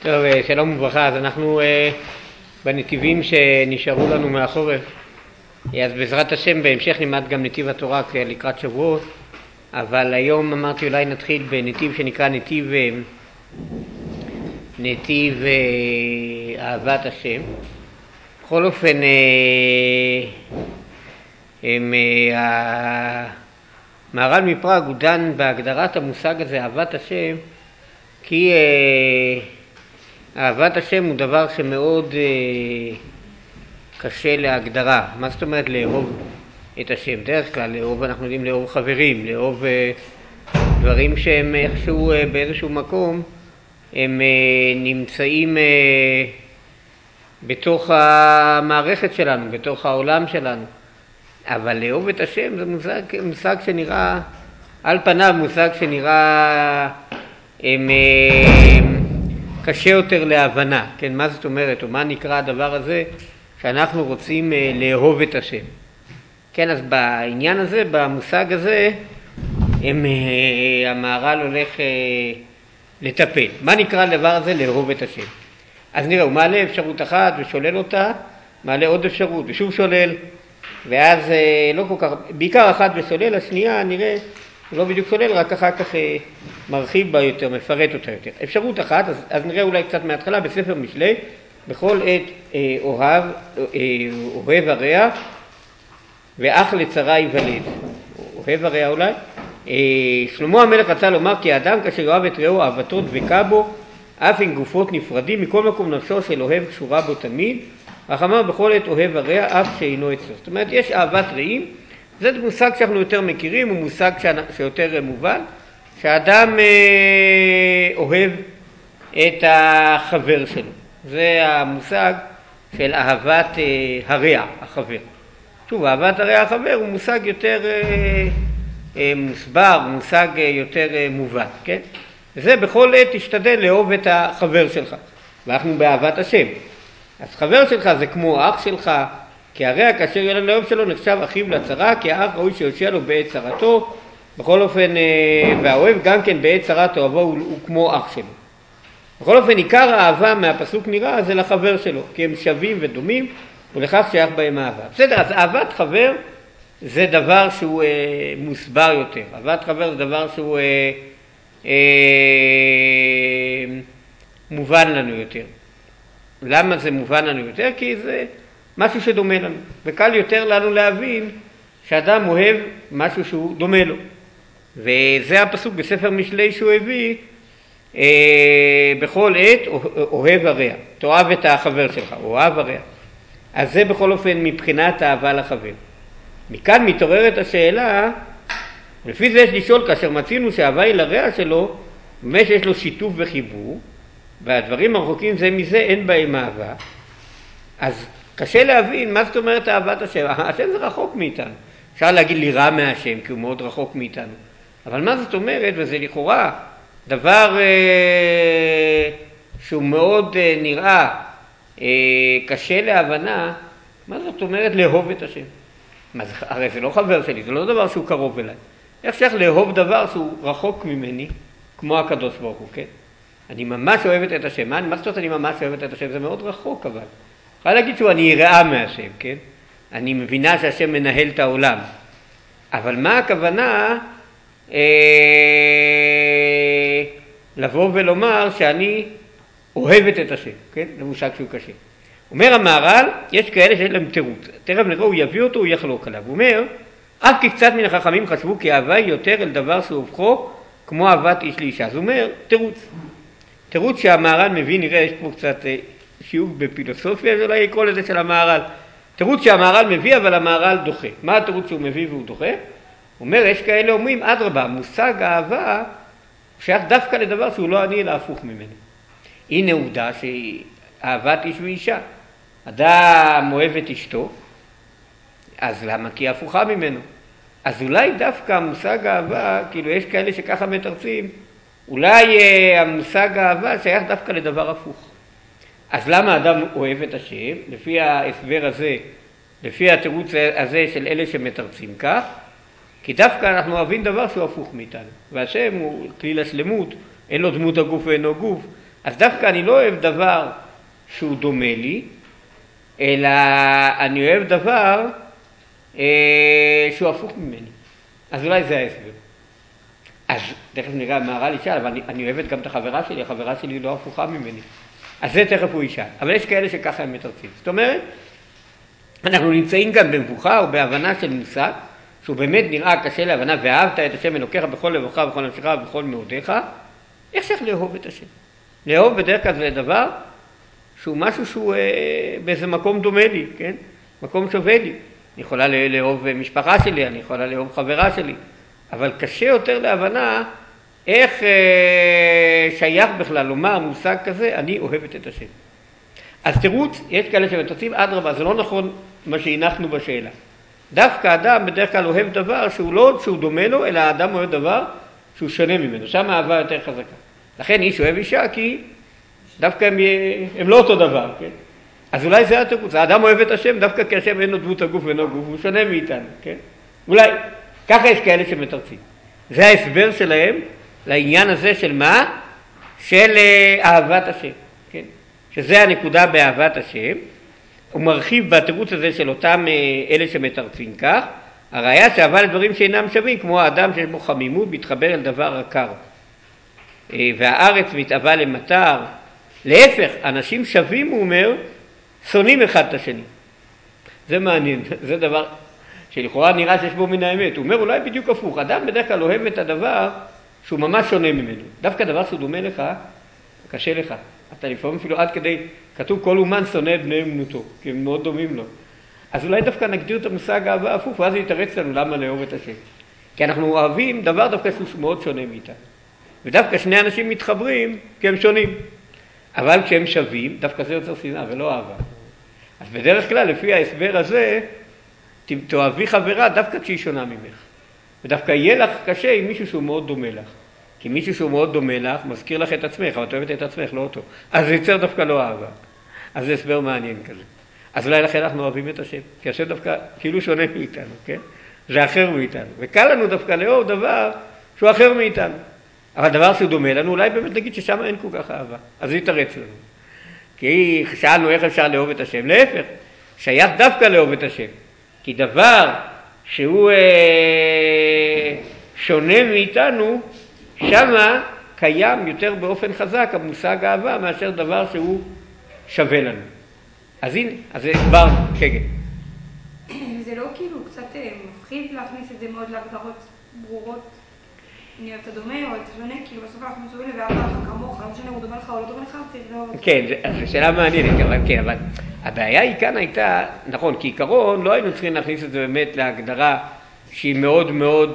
טוב, שלום וברכה. אז אנחנו בנתיבים שנשארו לנו מהחורף. אז בעזרת השם בהמשך נלמד גם נתיב התורה לקראת שבועות, אבל היום אמרתי אולי נתחיל בנתיב שנקרא נתיב אהבת השם. בכל אופן המהר"ל מפראג הוא דן בהגדרת המושג הזה אהבת השם, כי אהבת השם הוא דבר שמאוד קשה להגדרה. מה זאת אומרת לאהוב את השם? דרך כלל לאהוב, אנחנו יודעים לאהוב חברים, לאהוב דברים שהם איכשהו באיזשהו מקום הם נמצאים בתוך המערכת שלנו, בתוך העולם שלנו. אבל לאהוב את השם זה מושג שנראה על פניו, מושג שנראה קשה יותר להבנה. כן, מה זאת אומרת, או מה נקרא הדבר הזה שאנחנו רוצים לאהוב את השם? כן, אז בעניין הזה, במושג הזה, המהר"ל הולך לטפל. מה נקרא הדבר הזה לאהוב את השם? אז נראה, הוא מעלה אפשרות אחת ושולל אותה, מעלה עוד אפשרות ושוב שולל, ואז לא כל כך, בעיקר אחת ושולל, השנייה נראה, הוא לא בדיוק שולל, רק אחר כך מרחיב בה יותר, מפרט אותה יותר. אפשרות אחת, אז נראה אולי קצת מההתחלה, בספר משלי, בכל עת אוהב הרע, ואח לצרה ייוולד. אוהב הרע אולי. שלמה המלך רצה לומר כי האדם כאשר יאהב את רעהו אהבתו דבקה בו, אף עם גופות נפרדים, מכל מקום נפשו של אוהב קשורה בו תמיד, אך אמר בכל עת אוהב הרע אף שאינו אצלו. זאת אומרת, יש אהבת רעים, זה מושג שאנחנו יותר מכירים, הוא מושג שיותר מובן, שהאדם אוהב את החבר שלו. זה המושג של אהבת הרע, החבר. שוב, אהבת הרע, החבר, הוא מושג יותר מוסבר, מושג יותר מובן, כן? וזה בכל עת תשתדל לאהוב את החבר שלך. ואנחנו באהבת השם. אז חבר שלך זה כמו אח שלך, כי הרע כאשר ילד לאהוב שלו נחשב אחיו לצרה, כי האח ראוי שיושיע לו בעת צרתו. בכל אופן, והאוהב גם כן בעת צרת אוהבו הוא כמו אח שלו. בכל אופן, עיקר האהבה מהפסוק נראה זה לחבר שלו, כי הם שווים ודומים, ולכך שייך בהם אהבה. בסדר, אז אהבת חבר זה דבר שהוא מוסבר יותר. אהבת חבר זה דבר שהוא מובן לנו יותר. למה זה מובן לנו יותר? כי זה משהו שדומה לנו. וקל יותר לנו להבין שאדם אוהב משהו שהוא דומה לו. וזה הפסוק בספר משלי שהוא הביא, בכל עת אוהב הרע. תאהב את החבר שלך, אוהב הרע. אז זה בכל אופן מבחינת אהבה לחבר. מכאן מתעוררת השאלה, לפי זה יש לשאול, כאשר מצינו שהאהבה היא לרע שלו, באמת שיש לו שיתוף וחיבור, והדברים הרחוקים זה מזה אין בהם אהבה, אז קשה להבין מה זאת אומרת אהבת השם. השם זה רחוק מאיתנו. אפשר להגיד לי רע מהשם, כי הוא מאוד רחוק מאיתנו. אבל מה זאת אומרת, וזה לכאורה דבר שהוא מאוד נראה קשה להבנה, מה זאת אומרת לאהוב את השם? הרי זה לא חבר שלי, זה לא דבר שהוא קרוב אליי. איך שייך לאהוב דבר שהוא רחוק ממני, כמו הקדוש ברוך הוא, כן? אני ממש אוהבת את השם. מה זאת אומרת אני ממש אוהבת את השם? זה מאוד רחוק, אבל. יכולה להגיד אני יראה מהשם, כן? אני מבינה שהשם מנהל את העולם. אבל מה הכוונה לבוא ולומר שאני אוהבת את השם, כן? זה מושג שהוא קשה. אומר המהר"ל, יש כאלה שיש להם תירוץ. תכף נראה, הוא יביא אותו, הוא יחלוק עליו. הוא אומר, אף כי קצת מן החכמים חשבו כי אהבה היא יותר אל דבר שהופכו כמו אהבת איש לאישה. אז הוא אומר, תירוץ. תירוץ שהמהר"ל מביא, נראה, יש פה קצת שיעור בפילוסופיה, אולי יקרוא לזה של המהר"ל. תירוץ שהמהר"ל מביא, אבל המהר"ל דוחה. מה התירוץ שהוא מביא והוא דוחה? הוא אומר, יש כאלה אומרים, אדרבה, מושג האהבה שייך דווקא לדבר שהוא לא אני אלא הפוך ממנו. הנה עובדה שהיא אהבת איש ואישה. אדם אוהב את אשתו, אז למה? כי היא הפוכה ממנו. אז אולי דווקא המושג האהבה, כאילו יש כאלה שככה מתרצים, אולי המושג האהבה שייך דווקא לדבר הפוך. אז למה אדם אוהב את השם? לפי ההסבר הזה, לפי התירוץ הזה של אלה שמתרצים כך, כי דווקא אנחנו אוהבים דבר שהוא הפוך מאיתנו. והשם הוא כליל השלמות, אין לו דמות הגוף ואינו גוף. אז דווקא אני לא אוהב דבר שהוא דומה לי, אלא אני אוהב דבר שהוא הפוך ממני. אז אולי זה ההסבר. אז תכף נראה מה הר"ל ישאל, אבל אני אוהבת גם את החברה שלי, החברה שלי לא הפוכה ממני. אז זה תכף הוא ישאל. אבל יש כאלה שככה הם מתרצים. זאת אומרת, אנחנו נמצאים גם במבוכה או בהבנה של מושג, שהוא באמת נראה קשה להבנה, ואהבת את השם אלוקיך בכל לבבך, בכל נפשך ובכל מאודיך, איך צריך לאהוב את השם? לאהוב בדרך כלל זה דבר שהוא משהו שהוא באיזה מקום דומה לי, כן? מקום שווה לי. אני יכולה לאהוב משפחה שלי, אני יכולה לאהוב חברה שלי, אבל קשה יותר להבנה איך שייך בכלל לומר מושג כזה, אני אוהבת את השם. אז תירוץ, יש כאלה שמתרצים, אדרבה, זה לא נכון מה שהנחנו בשאלה. דווקא אדם בדרך כלל אוהב דבר שהוא לא שהוא דומה לו, אלא האדם אוהב דבר שהוא שונה ממנו, שם האהבה יותר חזקה. לכן איש אוהב אישה כי דווקא הם לא אותו דבר, כן? אז אולי זה התירוץ, האדם אוהב את השם דווקא כי השם אין לו דמות הגוף ואינו גוף, הוא שונה מאיתנו, כן? אולי, ככה יש כאלה שמתרצים. זה ההסבר שלהם לעניין הזה של מה? של אהבת השם, כן? שזה הנקודה באהבת השם. הוא מרחיב בתירוץ הזה של אותם אלה שמתרצים כך, הראיה שאהבה לדברים שאינם שווים, כמו האדם שיש בו חמימות, מתחבר אל דבר עקר. והארץ מתאווה למטר. להפך, אנשים שווים, הוא אומר, שונאים אחד את השני. זה מעניין, זה דבר שלכאורה נראה שיש בו מן האמת. הוא אומר אולי בדיוק הפוך, אדם בדרך כלל אוהב את הדבר שהוא ממש שונה ממנו. דווקא דבר שהוא דומה לך, קשה לך. אתה לפעמים אפילו עד כדי, כתוב כל אומן שונא את בני אמנותו, כי הם מאוד דומים לו. אז אולי דווקא נגדיר את המושג אהבה הפוך, ואז יתרץ לנו למה לאהוב את השם. כי אנחנו אוהבים דבר דווקא שהוא מאוד שונה מאיתנו. ודווקא שני אנשים מתחברים כי הם שונים. אבל כשהם שווים, דווקא זה יוצר שנאה ולא אהבה. אז בדרך כלל, לפי ההסבר הזה, תאהבי חברה דווקא כשהיא שונה ממך. ודווקא יהיה לך קשה עם מישהו שהוא מאוד דומה לך. כי מישהו שהוא מאוד דומה לך, מזכיר לך את עצמך, אבל את אוהבת את עצמך, לא אותו. אז זה יוצר דווקא לא אהבה. אז זה הסבר מעניין כזה. אז אולי לכן אנחנו אוהבים את השם. כי השם דווקא כאילו שונה מאיתנו, כן? זה אחר מאיתנו. וקל לנו דווקא לאהוב דבר שהוא אחר מאיתנו. אבל דבר שהוא דומה לנו, אולי באמת נגיד ששם אין כל כך אהבה. אז זה יתרץ לנו. כי שאלנו איך אפשר לאהוב את השם. להפך, שייך דווקא לאהוב את השם. כי דבר שהוא שונה מאיתנו, שמה קיים יותר באופן חזק המושג אהבה מאשר דבר שהוא שווה לנו. אז הנה, אז זה כבר שקט. זה לא כאילו קצת מפחיד להכניס את זה מאוד להגדרות ברורות? אני אוהב את הדומה או את השונה, כאילו בסוף אנחנו מסוגלים ואהבה לך כמוך, לא משנה הוא דומה לך או לא דומה לך, צריך לאהוב את זה. כן, זו שאלה מעניינת, אבל הבעיה היא כאן הייתה, נכון, כעיקרון לא היינו צריכים להכניס את זה באמת להגדרה שהיא מאוד מאוד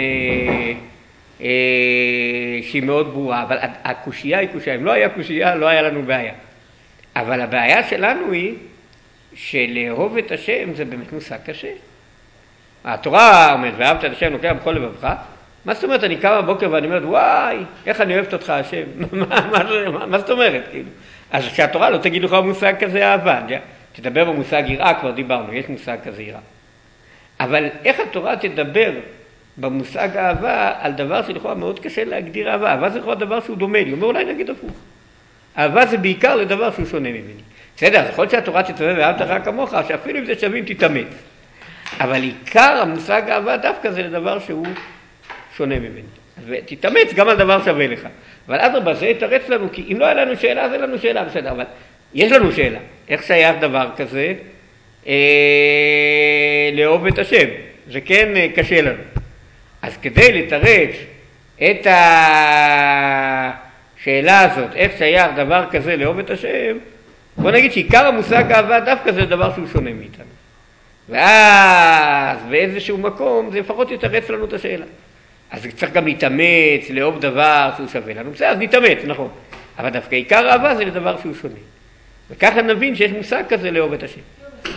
שהיא מאוד ברורה, אבל הקושייה היא קושייה, אם לא היה קושייה לא היה לנו בעיה. אבל הבעיה שלנו היא שלאהוב את השם זה באמת מושג קשה. התורה אומרת, ואהבת את השם לוקח בכל לבבך, מה זאת אומרת? אני קם בבוקר ואני אומרת, וואי, איך אני אוהבת אותך השם? מה זאת אומרת? כאילו? אז כשהתורה לא תגיד לך מושג כזה אהבה, תדבר במושג יראה, כבר דיברנו, יש מושג כזה יראה. אבל איך התורה תדבר במושג אהבה על דבר שלכאורה מאוד קשה להגדיר אהבה? אהבה זה לכאורה דבר שהוא דומה לי, הוא אומר אולי נגיד הפוך. אהבה זה בעיקר לדבר שהוא שונה ממני. בסדר, אז יכול להיות שהתורה תצווה ואהבת לך כמוך, שאפילו אם זה שווים תתאמץ. אבל עיקר המושג אהבה דווקא זה לדבר שהוא שונה ממני. ותתאמץ גם על דבר שווה לך. אבל אדרבה, זה יתרץ לנו, כי אם לא היה לנו שאלה, אז אין לנו שאלה, בסדר, אבל יש לנו שאלה. איך שייך דבר כזה לאהוב את השם? זה כן קשה לנו. אז כדי לתרץ את השאלה הזאת, איך שייך דבר כזה לאהוב את השם, בוא נגיד שעיקר המושג אהבה דווקא זה דבר שהוא שונה מאיתנו. ואז באיזשהו מקום זה לפחות יתרץ לנו את השאלה. אז צריך גם להתאמץ, לאהוב דבר שהוא שווה לנו. בסדר, אז נתאמץ, נכון. אבל דווקא עיקר אהבה זה לדבר שהוא שונה. וככה נבין שיש מושג כזה לאהוב את השם.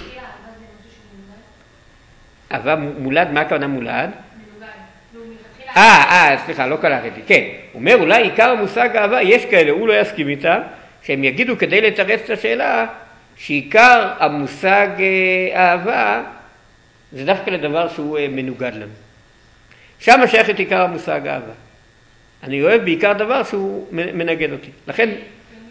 אהבה מולד, מה הכוונה מולד? סליחה, לא קלטתי. כן, הוא אומר אולי עיקר המושג אהבה, יש כאלה, הוא לא יסכים איתה, שהם יגידו כדי לתרץ את השאלה, שעיקר המושג אהבה זה דווקא לדבר שהוא מנוגד לנו. שם שייך את עיקר המושג אהבה. אני אוהב בעיקר דבר שהוא מנגד אותי. לכן,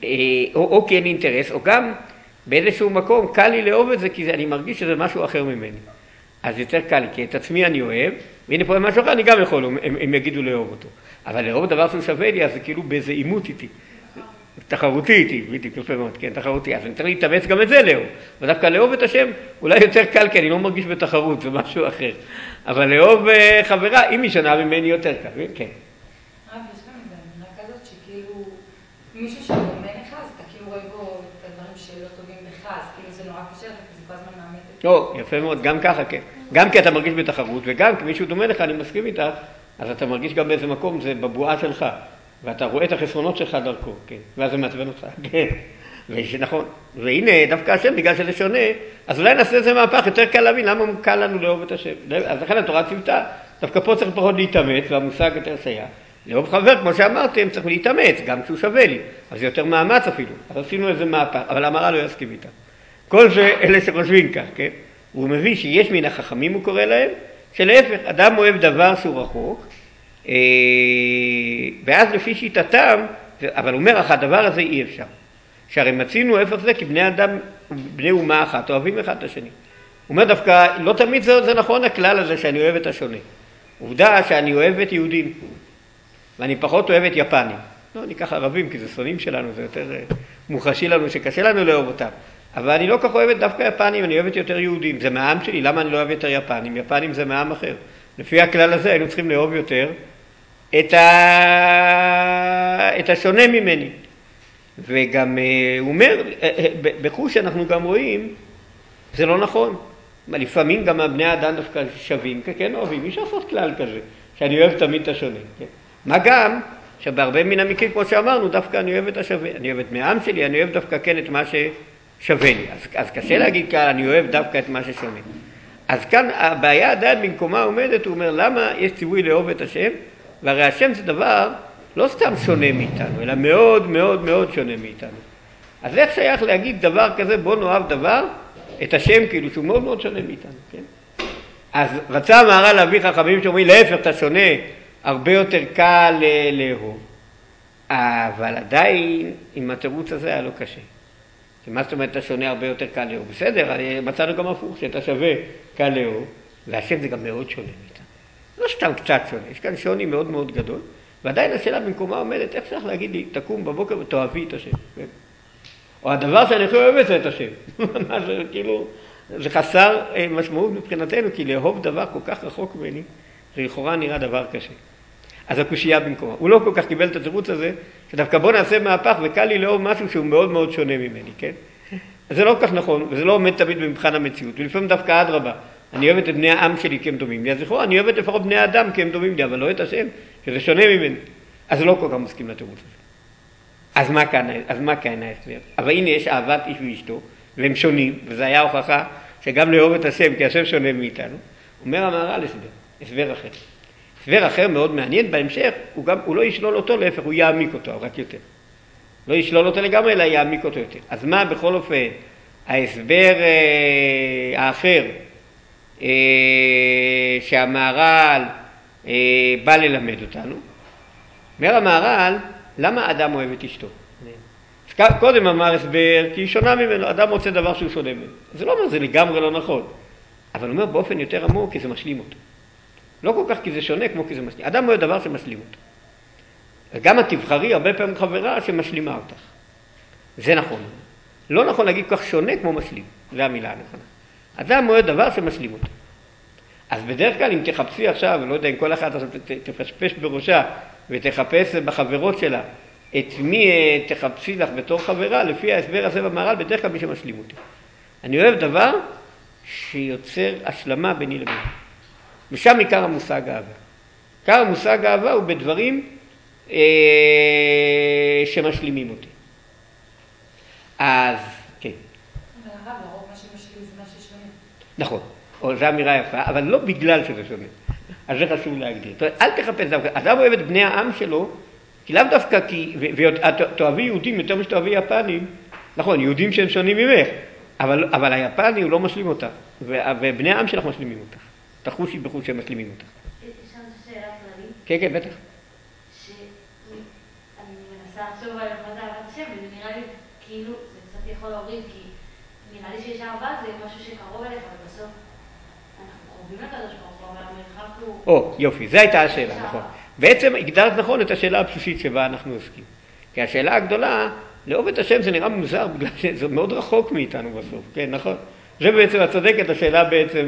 או כי אין אינטרס, או גם באיזשהו מקום קל לי לאהוב את זה, כי אני מרגיש שזה משהו אחר ממני. אז יותר קל לי, כי את עצמי אני אוהב, והנה פה משהו אחר, אני גם יכול, הם יגידו לאהוב אותו. אבל לאהוב דבר שהוא שווה לי, אז זה כאילו באיזה עימות איתי. תחרותי איתי, בדיוק, יפה מאוד, כן, תחרותי. אז אני צריך להתאמץ גם את זה לאהוב. ודווקא לאהוב את השם אולי יותר קל, כי אני לא מרגיש בתחרות, זה משהו אחר. אבל לאהוב חברה, אם היא שונה ממני יותר קל, כן. יש גם איזה אמירה כזאת שכאילו מישהו שדומה לך, אז אתה כאילו רואה בו את הדברים שלא טובים לך, אז כאילו זה נורא קשה לך, כי זה כל הזמן מאמת. או, יפה מאוד, גם ככה, כן. גם כי אתה מרגיש בתחרות, וגם כי מישהו דומה לך, אני מסכים איתך, אז אתה מרגיש גם באיזה מקום, זה בבועה שלך. ואתה רואה את החסרונות שלך דרכו, כן, ואז זה מעצבן אותך, כן, נכון. והנה, דווקא השם, בגלל שזה שונה, אז אולי נעשה איזה מהפך, יותר קל להבין למה קל לנו לאהוב את השם. אז לכן התורה ציוותה, דווקא פה צריך פחות להתאמץ, והמושג יותר שייך. לאהוב חבר, כמו שאמרתם, צריך להתאמץ, גם כשהוא שווה לי, אז זה יותר מאמץ אפילו, אז עשינו איזה מהפך, אבל המראה לא יסכים איתה. כל זה אלה שחושבים כך, כן, הוא מביא שיש מן החכמים, הוא קורא להם, שלהפך, אדם אוהב דבר שהוא רחוק, ואז לפי שיטתם, אבל הוא אומר לך, הדבר הזה אי אפשר. שהרי מצינו איפה זה, כי בני אדם, בני אומה אחת, אוהבים אחד את השני. הוא אומר דווקא, לא תמיד זה נכון הכלל הזה שאני אוהב את השונה. עובדה שאני אוהב את יהודים, ואני פחות אוהב את יפנים. לא, אני אקח ערבים, כי זה שונאים שלנו, זה יותר מוחשי לנו, שקשה לנו לאהוב אותם. אבל אני לא כך אוהבת דווקא יפנים, אני אוהבת יותר יהודים. זה מהעם שלי, למה אני לא אוהב יותר יפנים? יפנים זה מהעם אחר. לפי הכלל הזה היינו צריכים לאהוב יותר את השונה ממני. וגם הוא אומר, בחוש אנחנו גם רואים, זה לא נכון. לפעמים גם הבני האדם דווקא שווים, כן אוהבים, אי אפשר לעשות כלל כזה, שאני אוהב תמיד את השונה. כן? מה גם, שבהרבה מן המקרים, כמו שאמרנו, דווקא אני אוהב את השווה. אני אוהב את מהעם שלי, אני אוהב דווקא כן את מה ששווה לי. אז קשה להגיד כאן, אני אוהב דווקא את מה ששונה. אז כאן הבעיה עדיין במקומה עומדת, הוא אומר, למה יש ציווי לאהוב את השם? והרי השם זה דבר לא סתם שונה מאיתנו, אלא מאוד מאוד מאוד שונה מאיתנו. אז איך שייך להגיד דבר כזה, בוא נאהב דבר, את השם כאילו שהוא מאוד מאוד שונה מאיתנו, כן? אז רצה המהר"ל להביא חכמים שאומרים, להפך, אתה שונה, הרבה יותר קל לאהוב. אבל עדיין, עם התירוץ הזה היה לא קשה. כי מה זאת אומרת, אתה שונה הרבה יותר קל לאהוב? בסדר, מצאנו גם הפוך, שאתה שווה קל לאהוב, והשם זה גם מאוד שונה מאיתנו. לא סתם קצת שונה, יש כאן שוני מאוד מאוד גדול, ועדיין השאלה במקומה עומדת, איך צריך להגיד לי, תקום בבוקר ותאהבי את השם, כן? או הדבר שאני הכי אוהב זה את השם. מה זה, כאילו, זה חסר משמעות מבחינתנו, כי לאהוב דבר כל כך רחוק ממני, זה לכאורה נראה דבר קשה. אז הקושייה במקומה. הוא לא כל כך קיבל את התירוץ הזה, שדווקא בוא נעשה מהפך וקל לי לאהוב משהו שהוא מאוד מאוד שונה ממני, כן? אז זה לא כל כך נכון, וזה לא עומד תמיד במבחן המציאות, ולפעמים דווקא אדרבה. אני אוהבת את בני העם שלי כי הם דומים לי, אז לכאורה אני אוהבת לפחות בני האדם כי הם דומים לי, אבל לא את השם, שזה שונה ממני. אז זה לא כל כך מסכים לתירוץ הזה. אז מה כאן ההסבר? אבל הנה יש אהבת איש ואשתו, והם שונים, וזו היה הוכחה שגם לאהוב את השם, כי השם שונה מאיתנו. אומר המהר"ל הסבר אחר. הסבר אחר מאוד מעניין בהמשך, הוא לא ישלול אותו, להפך, הוא יעמיק אותו, רק יותר. לא ישלול אותו לגמרי, אלא יעמיק אותו יותר. אז מה בכל אופן ההסבר האחר שהמהר"ל בא ללמד אותנו? אומר המהר"ל, למה אדם אוהב את אשתו? קודם אמר הסבר, כי היא שונה ממנו, אדם רוצה דבר שהוא שונה ממנו. זה לא אומר, זה לגמרי לא נכון. אבל הוא אומר באופן יותר עמוק, כי זה משלים אותו. לא כל כך כי זה שונה כמו כי זה משלים. אדם אוהב דבר שמשלים אותו. וגם את תבחרי הרבה פעמים חברה שמשלימה אותך. זה נכון. לא נכון להגיד כך שונה כמו משלים. זו המילה הנכונה. אדם אוהב דבר שמשלים אותו. אז בדרך כלל אם תחפשי עכשיו, לא יודע אם כל אחת תפשפש בראשה ותחפש בחברות שלה, את מי תחפשי לך בתור חברה, לפי ההסבר הזה במהר"ל, בדרך כלל מי שמשלים אותי. אני אוהב דבר שיוצר השלמה ביני לביני. ושם עיקר המושג אהבה. עיקר המושג אהבה הוא בדברים שמשלימים אותי. אז, כן. אבל הרב, לרוב מה שמשלים זה מה ששונה. נכון, או זו אמירה יפה, אבל לא בגלל שזה שונה. אז זה חשוב להגדיר. אל תחפש דווקא. אדם אוהב את בני העם שלו, כי לאו דווקא כי, ותאהבי יהודים יותר משתאהבי יפנים, נכון, יהודים שהם שונים ממך, אבל היפני הוא לא משלים אותך, ובני העם שלך משלימים אותך. תחושי בחוש שהם משלימים אותך. יש לנו שאלה כללית? כן, כן, בטח. שאני מנסה לחשוב על מה זה אהבת השם, וזה נראה לי כאילו זה קצת יכול להוריד, כי נראה לי שיש אהבה זה משהו שקרוב אליך, ובסוף אנחנו קרובים לקדוש ברוך הוא, אבל המרחק הוא... יופי, זו הייתה השאלה, נכון. בעצם הגדרת נכון את השאלה הבסיסית שבה אנחנו עוסקים. כי השאלה הגדולה, לאהוב את השם זה נראה מוזר, בגלל שזה מאוד רחוק מאיתנו בסוף, כן, נכון? זה בעצם הצדקת, השאלה בעצם,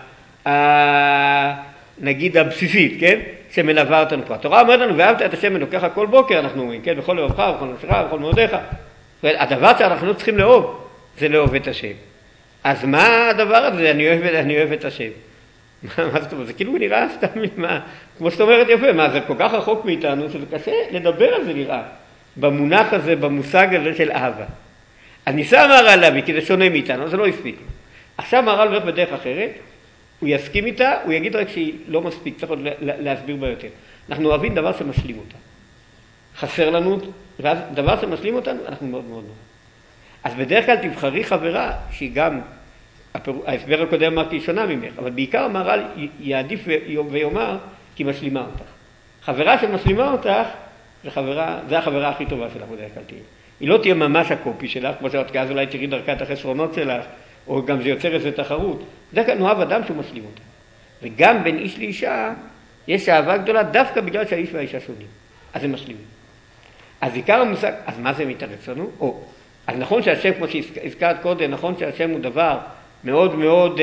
נגיד הבסיסית, כן? שמלווה אותנו פה. התורה אומרת לנו, ואהבת את השם אלוקיך כל בוקר, אנחנו אומרים, כן? בכל לבבך, בכל נפשך, בכל מאודיך. הדבר שאנחנו צריכים לאהוב, זה לאהוב את השם. אז מה הדבר הזה? אני אוהב את השם. מה זאת אומרת? זה כאילו נראה סתם, כמו שאת אומרת יפה, מה זה כל כך רחוק מאיתנו, שזה קשה לדבר על זה נראה. במונח הזה, במושג הזה של אהבה. אז ניסה מהר"ל להביא, כי זה שונה מאיתנו, זה לא הספיק. עכשיו מהר"ל הולך בדרך אחרת, הוא יסכים איתה, הוא יגיד רק שהיא לא מספיק, צריך עוד להסביר בה יותר. אנחנו אוהבים דבר שמשלים אותה. חסר לנו, ואז דבר שמשלים אותנו, אנחנו מאוד מאוד מאוד. אז בדרך כלל תבחרי חברה, שהיא גם, ההסבר הקודם אמרתי שונה ממך, אבל בעיקר מהר"ל יעדיף ויאמר, כי משלימה אותך. חברה שמשלימה אותך, זה החברה הכי טובה שלך בדרך כלל תהיה. היא לא תהיה ממש הקופי שלך, כמו שאת אז אולי תראי דרכה את החסרונות שלך, או גם זה יוצר איזו תחרות. בדרך כלל נאהב אדם שהוא משלים אותה. וגם בין איש לאישה, יש אהבה גדולה דווקא בגלל שהאיש והאישה שונים. אז הם משלימים. אז עיקר המושג, אז מה זה מתרץ לנו? אז נכון שהשם, כמו שהזכרת קודם, נכון שהשם הוא דבר מאוד מאוד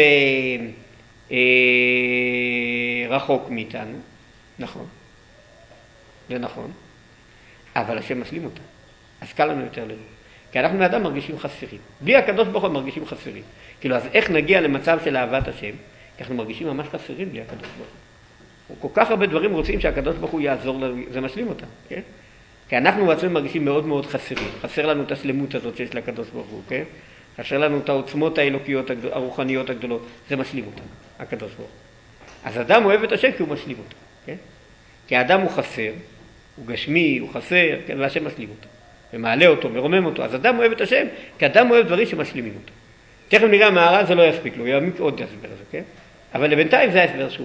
רחוק מאיתנו. נכון. זה נכון. אבל השם משלים אותה. אז קל לנו יותר לזה. כי אנחנו מאדם מרגישים חסרים. בלי הקדוש ברוך הוא מרגישים חסרים. כאילו, אז איך נגיע למצב של אהבת השם? כי אנחנו מרגישים ממש חסרים בלי הקדוש ברוך הוא. כל כך הרבה דברים רוצים שהקדוש ברוך הוא יעזור לנו, זה משלים אותם, כן? כי אנחנו בעצמנו מרגישים מאוד מאוד חסרים. חסר לנו את השלמות הזאת שיש לקדוש ברוך הוא, כן? חסר לנו את העוצמות האלוקיות, הרוחניות הגדולות. זה משלים אותם, הקדוש ברוך הוא. אז אדם אוהב את השם כי הוא משלים אותו, כן? כי האדם הוא חסר, הוא גשמי, הוא חסר, כן? והשם משלים אותו. ומעלה אותו, מרומם אותו. אז אדם אוהב את השם, כי אדם אוהב דברים שמשלימים אותו. תכף נראה מהר"ל, זה לא יספיק לו, יעמיק עוד הסבר הזה, כן? אבל לבינתיים זה ההסבר שהוא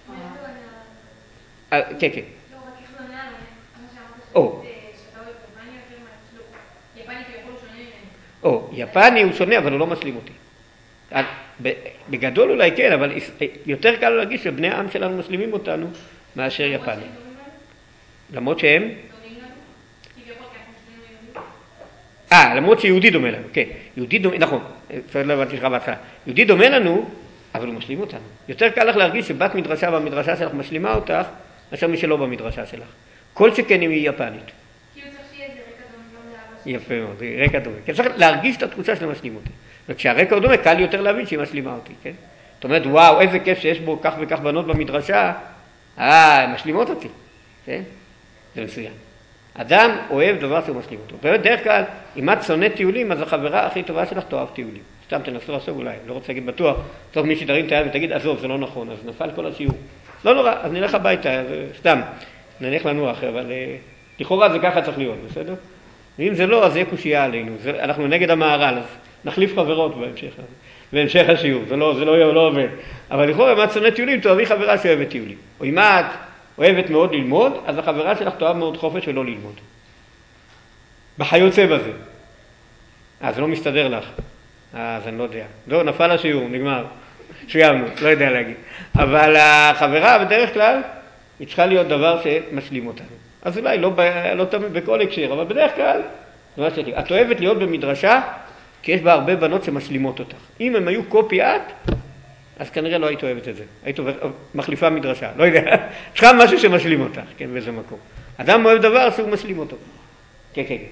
אומר. כן, כן. לא, רק איך לא נעלה, כמו שאמרת שאתה אוהב יפני יותר מהשלום. יפני כביכול שונה ממנו. יפני הוא שונה, אבל הוא לא משלים אותי. בגדול אולי כן, אבל יותר קל להרגיש שבני העם שלנו משלימים אותנו מאשר יפני. למרות שהם? למרות שיהודי דומה לנו, כן. יהודי דומה, נכון, לא הבנתי שלך בהתחלה. יהודי דומה לנו, אבל הוא משלים אותנו. יותר קל לך להרגיש שבת מדרשה במדרשה שלך משלימה אותך, מאשר מי שלא במדרשה שלך. כל שכן אם היא יפנית. כאילו צריך שיהיה איזה רקע דומה גם לאבא שלי. יפה מאוד, רקע דומה. כי צריך להרגיש את התחושה שאתה משלים אותי. וכשהרקע הוא דומה, קל יותר להבין שהיא משלימה אותי, כן? זאת אומרת, וואו, איזה כיף שיש בו כך וכך בנות במדרשה, הן משלימות אותי, כן? זה מצוין. אדם אוהב דבר שהוא משלים אותו. בדרך כלל, אם את שונאת טיולים, אז החברה הכי טובה שלך תאהב טיולים. סתם תנסו לעשות אולי, לא רוצה להגיד בטוח, טוב מי שתרים את היד ותגיד, עזוב, זה לא נכון, אז נפל כל השיעור. לא נורא, אז נלך הביתה, סתם, נלך לנוח, אבל לכאורה זה ככה צריך להיות, בסדר? ואם זה לא, אז יהיה קושייה עלינו. אנחנו נגד המהר"ל, אז נחליף חברות בהמשך השיעור, זה לא עובד. אבל לכאורה, אם את שונאת טיולים, תאהבי חברה שאוהבת טיולים. או אם את אוהבת מאוד ללמוד, אז החברה שלך תאהב מאוד חופש ולא ללמוד. בחיוצא בזה. זה לא מסתדר לך. אז אני לא יודע. לא, נפל השיעור, נגמר. שיימנו, לא יודע להגיד. אבל החברה בדרך כלל, היא צריכה להיות דבר שמשלים אותנו. אז אולי לא תמיד בכל הקשר, אבל בדרך כלל, את אוהבת להיות במדרשה, כי יש בה הרבה בנות שמשלימות אותך. אם הם היו קופי את, אז כנראה לא היית אוהבת את זה. היית מחליפה מדרשה, לא יודע. צריכה משהו שמשלים אותך, כן, באיזה מקום. אדם אוהב דבר שהוא משלים אותו. כן, כן.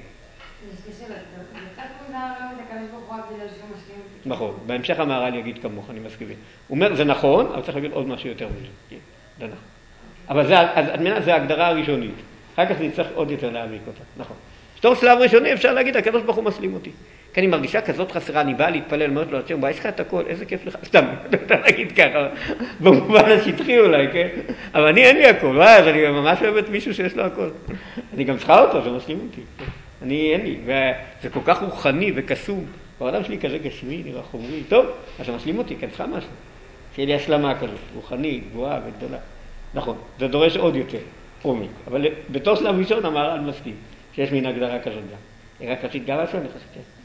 נכון, בהמשך המהר"ל יגיד כמוך, אני מסכים. הוא אומר, זה נכון, אבל צריך להגיד עוד משהו יותר מזה. כן, זה נכון. אבל זה ההגדרה הראשונית. אחר כך נצטרך עוד יותר להעמיק אותה, נכון. בתור שלב ראשוני אפשר להגיד, הקדוש ברוך הוא משלים אותי. כי אני מרגישה כזאת חסרה, אני באה להתפלל, אומרת לו, השם, יש לך את הכל, איזה כיף לך, סתם, אתה להגיד ככה, במובן השטחי אולי, כן? אבל אני אין לי הכל, אז אני ממש אוהבת מישהו שיש לו הכל. אני גם צריכה אותו, זה משלים אותי. אין לי, וזה כל כך רוחני וקסום. העולם שלי כזה גשמי, נראה חומרי, טוב, אז זה משלים אותי, כי אני צריכה משהו. שיהיה לי השלמה כזאת, רוחנית, גבוהה וגדולה. נכון, זה דורש עוד יותר עומק, אבל בתור שלב ראשון המהר"ל מסכים שיש מין הגדרה כזאת גם. רק רצית גם משהו, אני חושבת.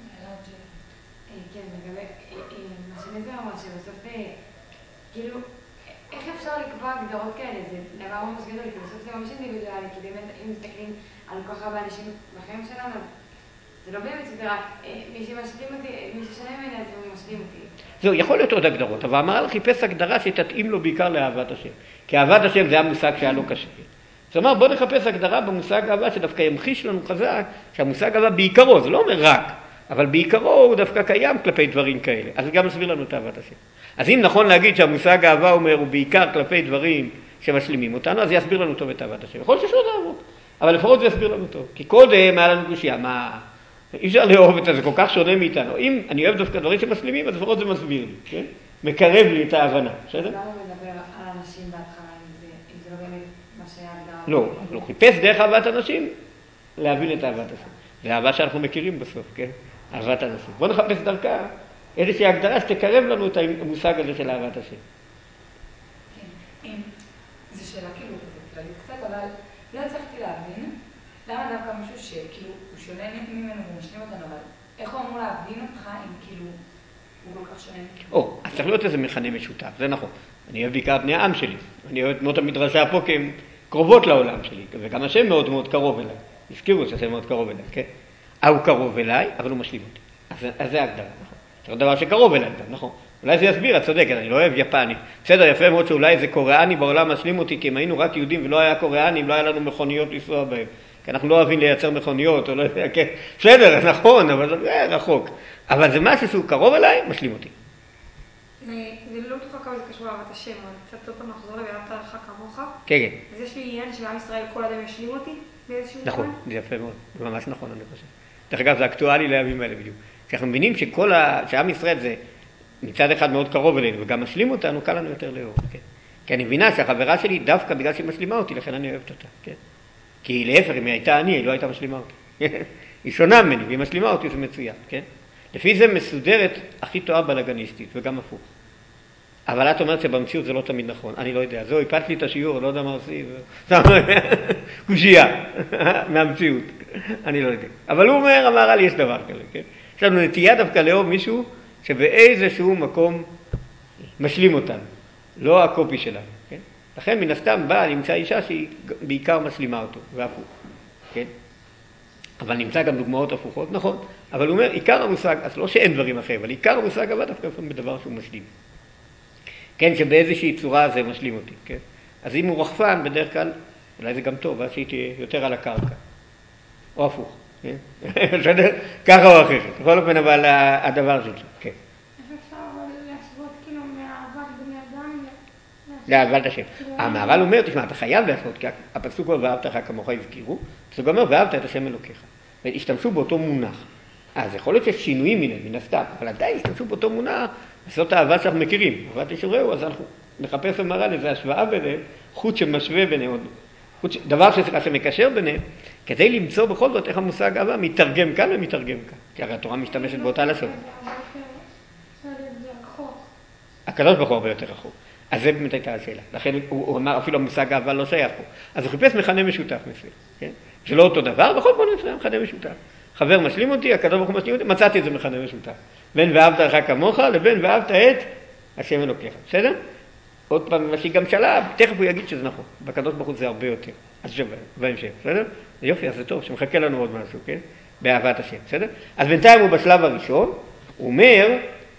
כן, לגבי מה שנזר אמר שבסוף, כאילו, איך אפשר לקבוע הגדרות כאלה? זה דבר ממש גדול, כי בסוף זה ממש אינדיבידואלי, כי באמת, אם מסתכלים על כל כך הרבה אנשים בחיים שלנו, זה לא באמת שזה רק מי שמשלים אותי, מי ששונה ממני, אז הוא משלים אותי. זהו, יכול להיות עוד הגדרות, אבל המהר"ל חיפש הגדרה שתתאים לו בעיקר לאהבת השם. כי אהבת השם זה המושג שהיה לו קשה. זאת אומרת, בוא נחפש הגדרה במושג אהבה שדווקא ימחיש לנו חזק שהמושג אהבה בעיקרו, זה לא אומר רק, אבל בעיקרו הוא דווקא קיים כלפי דברים כאלה. אז גם מסביר לנו את אהבת השם. אז אם נכון להגיד שהמושג אהבה אומר הוא בעיקר כלפי דברים שמשלימים אותנו, אז יסביר לנו טוב את אהבת השם. יכול להיות שיש עוד אהבות, אבל לפחות זה יסביר לנו טוב. כי קודם היה לנו קושיה, מה? אי אפשר לאהוב את זה, זה כל כך שונה מאיתנו. אם אני אוהב דווקא דברים שמשלימים, אז לפחות זה מסביר לי, כן? מקרב לי את ההבנה, בסדר? למה הוא מדבר על אנשים בהתחלה, אם זה לא באמת מה שהיה הגדרה? לא, אבל הוא חיפש דרך אהבת אנשים להבין את אהבת השם. זה אהבה שאנחנו מכירים בסוף, כן? אהבת אנשים. בואו נחפש דרכה איזושהי הגדרה שתקרב לנו את המושג הזה של אהבת השם. כן, זו שאלה כאילו כללית קצת, אבל לא הצלחתי להבין למה דווקא מישהו שכאילו הוא שונה ממנו והוא משלים אותנו, אבל איך הוא אמור להבין אותך אם כאילו הוא כל כך שונה? אז צריך להיות איזה מכנה משותף, זה נכון. אני אוהב בעיקר בני העם שלי. אני אוהב את המדרשה פה כי הן קרובות לעולם שלי, וגם השם מאוד מאוד קרוב אליי. הזכירו שהשם מאוד קרוב אליי, כן? הוא קרוב אליי, אבל הוא משלים אותי. אז זה ההגדרה, נכון. זה דבר שקרוב אליי גם, נכון. אולי זה יסביר, את צודקת, אני לא אוהב יפני. בסדר, יפה מאוד שאולי איזה קוריאני בעולם משלים אותי, כי אם היינו רק יהודים ולא היה קוריאנים, לא היה לנו מכוניות לנסוע בהם. כי אנחנו לא אוהבים לייצר מכוניות, או לא יודע, כן. בסדר, נכון, אבל זה רחוק. אבל זה משהו שהוא קרוב אליי, משלים אותי. זה לא בטוחה כמה זה קשור לאהבת השם, אבל קצת עוד פעם נחזור ל"ואהבת לרעך כמוך". כן, כן. אז יש לי עניין שבעם ישראל כל אדם ישלים אותי באיזשהו מובן. נכון, זה יפה מאוד, זה ממש נכון, אני חושב. דרך אגב, זה אקטואלי לימים האלה בדיוק. כשאנחנו מבינים שעם ישראל זה מצד אחד מאוד קרוב אלינו, וגם משלים אותנו, קל לנו יותר לאהוב, כן. כי אני מבינה שהחברה שלי, דווקא בגלל שהיא משלימה אותי, לכן אני אוהבת אותה, כן. כי להפך, אם היא הייתה אני, היא לא הייתה משלימה אותי. היא שונה ממני, והיא משלימה אותי, זה מצוין, כן. לפי זה מסודרת הכי טובה בלגניסטית, וגם הפוך. אבל את אומרת שבמציאות זה לא תמיד נכון. אני לא יודע. זהו, הפלת לי את השיעור, לא יודע מה עושים. קושייה, מהמציאות. אני לא יודע. אבל הוא אומר, המהר"ל יש דבר כזה, כן? יש לנו נטייה דווקא לאהוב מישהו שבאיזשהו מקום משלים אותנו. לא הקופי שלנו, כן? לכן מן הסתם באה נמצא אישה שהיא בעיקר משלימה אותו, והפוך, כן? אבל נמצא גם דוגמאות הפוכות, נכון. אבל הוא אומר, עיקר המושג, אז לא שאין דברים אחרים, אבל עיקר המושג עבד דווקא בדבר שהוא משלים. כן, שבאיזושהי צורה זה משלים אותי, כן? אז אם הוא רחפן, בדרך כלל, אולי זה גם טוב, אז שהייתי יותר על הקרקע. או הפוך, כן? בסדר? ככה או אחרת. בכל אופן, אבל הדבר זה, כן. איך אפשר להשוות כאילו מאהבת בני אדם לאהבת השם. המהר"ל אומר, תשמע, אתה חייב להשוות, כי הפסוק הוא ואהבת לך כמוך הזכירו, הפסוק אומר, ואהבת את השם אלוקיך. והשתמשו באותו מונח. אז יכול להיות שיש שינויים מן הסתם, אבל עדיין השתמשו באותו מונח, זאת האהבה שאנחנו מכירים. אהבת ישורהו, אז אנחנו נחפש במהר"ל איזו השוואה ביניהם, חוט שמשווה ביניהם, דבר שמקשר ביניהם, כדי למצוא בכל זאת איך המושג אהבה מתרגם כאן ומתרגם כאן. כי הרי התורה משתמשת באותה לשון. הקדוש ברוך הוא הרבה יותר רחוק. אז זה באמת הייתה השאלה. לכן הוא אמר, אפילו המושג אהבה לא שייך פה. אז הוא חיפש מכנה משותף מסוים, כן? זה לא אותו דבר, בכל פעם נמצא מכנה משותף. חבר משלים אותי, הקדוש ברוך הוא משלים אותי, מצאתי את זה מכנה משותף. בין ואהבת לך כמוך לבין ואהבת את השם אלוקיך. בסדר? עוד פעם, מה שהיא גם שאלה, תכף הוא יגיד שזה נכון. בקדוש ברוך הוא זה הרבה יותר. אז זה בהמשך, בסדר? זה יופי, אז זה טוב, שמחכה לנו עוד משהו, כן? באהבת השם, בסדר? אז בינתיים הוא בשלב הראשון, הוא אומר,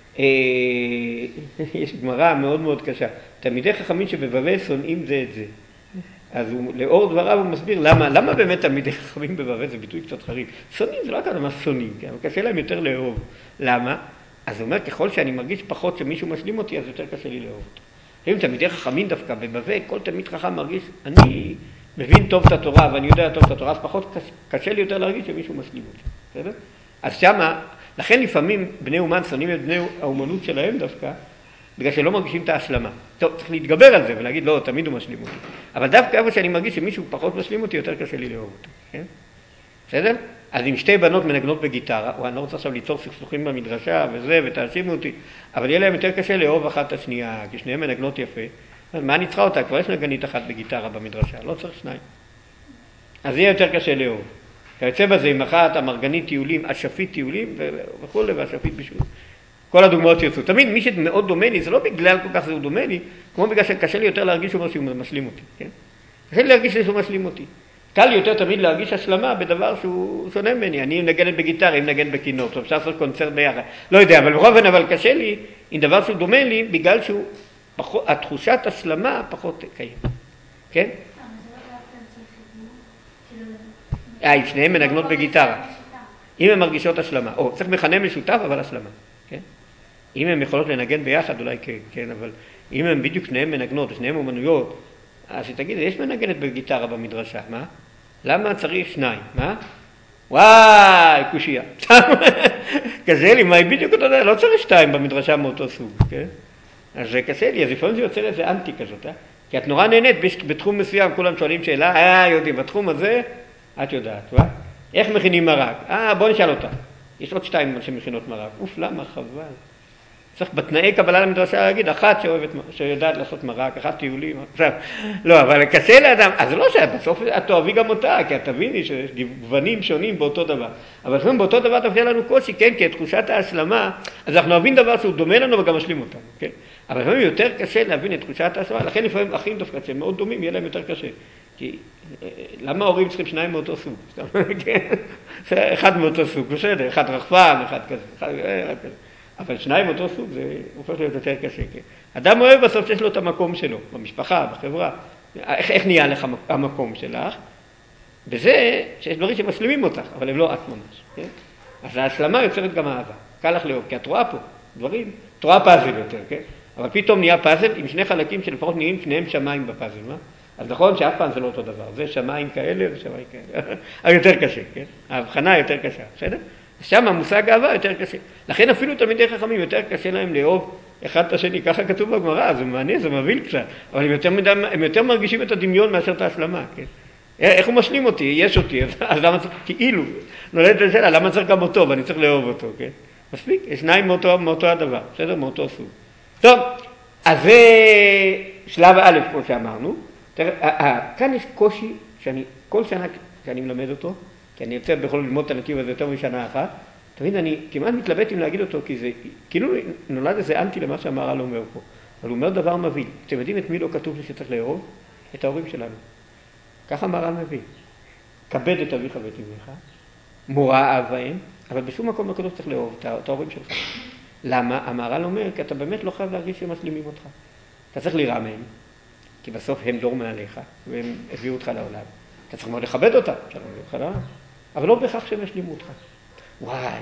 יש גמרא מאוד מאוד קשה, תלמידי חכמים שבבבל שונאים זה את זה. אז לאור דבריו הוא מסביר למה באמת תלמידי חכמים בבבל, זה ביטוי קצת חריף. שונאים זה לא רק מה שונאים, כן? אבל קשה להם יותר לאהוב. למה? אז הוא אומר, ככל שאני מרגיש פחות שמישהו משלים אותי, אז יותר קשה לי לאהוב אותו. אם תלמידי חכמים דווקא בבבל, כל תלמיד חכם מרגיש, אני מבין טוב את התורה ואני יודע טוב את התורה, אז פחות קשה לי יותר להרגיש שמישהו משלים אותי. בסדר? אז שמה, לכן לפעמים בני אומן שונאים את בני האומנות שלהם דווקא, בגלל שלא מרגישים את ההשלמה. טוב, צריך להתגבר על זה ולהגיד, לא, תמיד הוא משלים אותי. אבל דווקא איפה שאני מרגיש שמישהו פחות משלים אותי, יותר קשה לי לאהוב אותו. כן? בסדר? אז אם שתי בנות מנגנות בגיטרה, אני לא רוצה עכשיו ליצור סכסוכים במדרשה וזה, ותאשימו אותי, אבל יהיה להם יותר קשה לאהוב אחת את השנייה, כי שניהם מנגנות יפה. אז מה אני צריכה אותה? כבר יש נגנית אחת בגיטרה במדרשה, לא צריך שניים. אז יהיה יותר קשה לאהוב. כיוצא בזה, עם אחת, המרגנית טיולים, אשפית טיולים וכו', ואשפית בשביל. כל הדוגמאות שיוצאו. תמיד מי שמאוד דומה לי, זה לא בגלל כל כך זה הוא דומה לי, כמו בגלל שקשה לי יותר להרגיש שהוא משלים אותי, כן? קשה לי להרגיש שהוא משלים אותי. קל לי יותר תמיד להרגיש השלמה בדבר שהוא שונה ממני. אני מנגנת בגיטרה, אני מנגנת בכינור, טוב, אפשר לעשות קונצרט ביחד. לא יודע, אבל בכל אופן, אבל קשה לי עם דבר שהוא דומה לי, בגלל שהוא, התחושת השלמה פחות קיימת. כן? שניהם מנגנות בגיטרה. אם הן מרגישות השלמה, או צריך מכנה משותף, אבל השלמה. כן? אם הן יכולות לנגן ביחד, אולי כן, אבל אם הן בדיוק שניהם מנגנות, שניהם אומנויות, אז תגיד, יש מנגנת בגיטרה במדרשה, מה? למה צריך שניים, מה? וואי, קושייה. קשה לי, מה, בדיוק אתה יודע, לא צריך שתיים במדרשה מאותו סוג, כן? אז זה קשה לי, אז לפעמים זה יוצר איזה אנטי כזאת, כי את נורא נהנית בתחום מסוים, כולם שואלים שאלה, יודעים, בתחום הזה, את יודעת, איך מכינים מרק? בוא נשאל אותה. יש עוד שתיים שמכינות מרק. למה? חבל. צריך בתנאי קבלה למדרשה להגיד, אחת שיודעת לעשות מרק, אחת טיולים. לא, אבל קשה לאדם, אז זה לא שבסוף את תאהבי גם אותה, כי את תביני שיש גוונים שונים באותו דבר. אבל לפעמים באותו דבר תפריע לנו קושי, כן, כי את תחושת ההשלמה, אז אנחנו אוהבים דבר שהוא דומה לנו וגם משלים אותנו, כן? אבל לפעמים יותר קשה להבין את תחושת ההשלמה, לכן לפעמים אחים דווקא שהם מאוד דומים, יהיה להם יותר קשה. כי למה ההורים צריכים שניים מאותו סוג? אחד מאותו סוג, בסדר, אחד רחפן, אחד כזה, אבל שניים מאותו סוג זה הופך להיות יותר קשה. אדם אוהב בסוף שיש לו את המקום שלו, במשפחה, בחברה. איך נהיה לך המקום שלך? בזה שיש דברים שמשלימים אותך, אבל הם לא את ממש. כן? אז ההשלמה יוצרת גם אהבה. קל לך לאהוב, כי את רואה פה דברים, את רואה פאזל יותר, כן? אבל פתאום נהיה פאזל עם שני חלקים שלפחות נראים שניהם שמיים בפאזל, מה? אז נכון שאף פעם זה לא אותו דבר, זה שמיים כאלה ושמיים כאלה. אבל יותר קשה, כן? ההבחנה יותר קשה, בסדר? שם המושג אהבה יותר קשה. לכן אפילו תלמידי חכמים יותר קשה להם לאהוב אחד את השני, ככה כתוב בגמרא, זה מעניין, זה מבהיל קצת, אבל הם יותר מרגישים את הדמיון מאשר את ההשלמה, כן? איך הוא משלים אותי? יש אותי, אז למה צריך, כאילו, נולדת לשאלה, למה צריך גם אותו, ואני צריך לאהוב אותו, כן? מספיק, יש שניים מאותו הדבר, בסדר? מאותו סוג. טוב, אז זה שלב א', כמו שאמרנו. כאן יש קושי שאני, כל שנה שאני מלמד אותו, כי אני יוצא בכל ללמוד את הנתיב הזה יותר משנה אחת, תמיד אני כמעט מתלבט אם להגיד אותו, כי זה כאילו נולד איזה אנטי למה שהמהר"ל אומר פה. אבל הוא אומר דבר מביא. אתם יודעים את מי לא כתוב לי שצריך לאהוב? את ההורים שלנו. ככה המהר"ל מביא. כבד את אביך ואת אמך, מורא אהב בהם, אבל בשום מקום לא כתוב שצריך לאהוב את ההורים שלך. למה? המהר"ל אומר, כי אתה באמת לא חייב להרגיש שהם משלימים אותך. אתה צריך להיראה מהם, כי בסוף הם דור מעליך, והם הביאו אותך לעולם. אתה צריך מאוד לכבד אותם, אבל לא בהכרח שהם ישלימו אותך. וואי,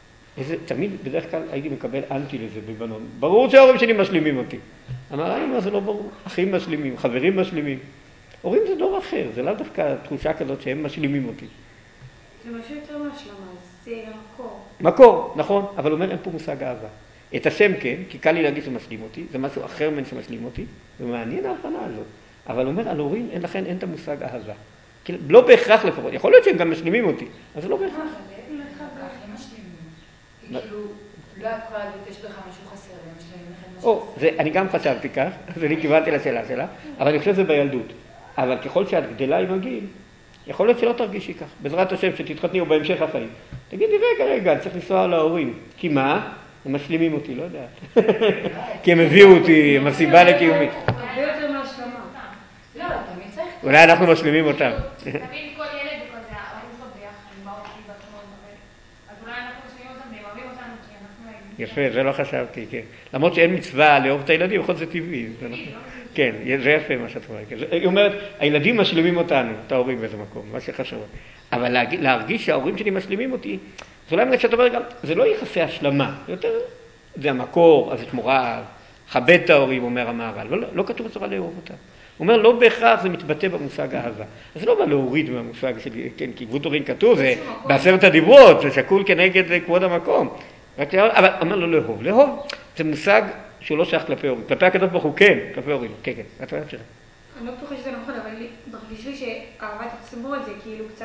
תמיד בדרך כלל הייתי מקבל אנטי לזה בבנון. ברור שההורים שלי משלימים אותי. המהר"ל אומר, זה לא ברור. אחים משלימים, חברים משלימים. הורים זה דור אחר, זה לא דווקא תחושה כזאת שהם משלימים אותי. זה משהו יותר מהשלמה, זה מקור. מקור, נכון, אבל הוא אומר, אין פה מושג אהבה. את השם כן, כי קל לי להגיד שמשלים אותי, זה משהו אחר מן שמשלים אותי, ומעניין ההבחנה הזאת. אבל הוא אומר, על הורים, לכן אין את המושג אהבה. לא בהכרח לפחות, יכול להיות שהם גם משלימים אותי, אז זה לא בהכרח. אחים משלימים. כאילו, לא את כל הדעות, יש בך משהו חסר, והם משלימים לכם משהו חסר. אני גם חשבתי כך, אז אני קיבלתי לשאלה שלה, אבל אני חושב שזה בילדות. אבל ככל שאת גדלה עם הגיל, יכול להיות שלא תרגישי כך. בעזרת השם שתתחתני או בהמשך החיים. תגידי, רגע, אני צריך לנסוע להורים. כי מה? הם משלימים אותי, לא יודעת. כי הם הביאו אותי, הם הסיבה לקיומי. הרבה יותר מהשלמה. לא, תמיד צריך. אולי אנחנו משלימים אותם. תמיד כל ילד הוא כזה, ההורים שלו ביחד, הם באו אותי בתמוד, אז אולי אנחנו משלימים אותם, והם אוהבים אותנו, כי אנחנו... יפה, זה לא חשבתי, כן. למרות שאין מצווה לאהוב את הילדים, בכל זה טבעי. כן, זה יפה מה שאת אומרת. היא אומרת, הילדים משלימים אותנו, את ההורים באיזה מקום, מה שחשוב. אבל להרגיש שההורים שלי משלימים אותי, זה אולי מראה שאת אומרת גם, זה לא יחסי השלמה, זה יותר, זה המקור, אז את מורה, כבד את ההורים, אומר המהר"ל, לא כתוב בצורה לאהוב אותה. הוא אומר, לא בהכרח זה מתבטא במושג אהבה. אז זה לא בא להוריד מהמושג של, כן, כי כבוד הורים כתוב, זה בעשרת הדיברות, זה שקול כנגד כבוד המקום. אבל אומר לו לאהוב. לאהוב זה מושג שהוא לא שייך כלפי הורים. כלפי הקדוש ברוך הוא כן, כלפי הורים. כן, את אומרת שלה. אני לא בטוחה שזה נכון, אבל מרגיש לי שאהבת הציבור הזה כאילו קצת...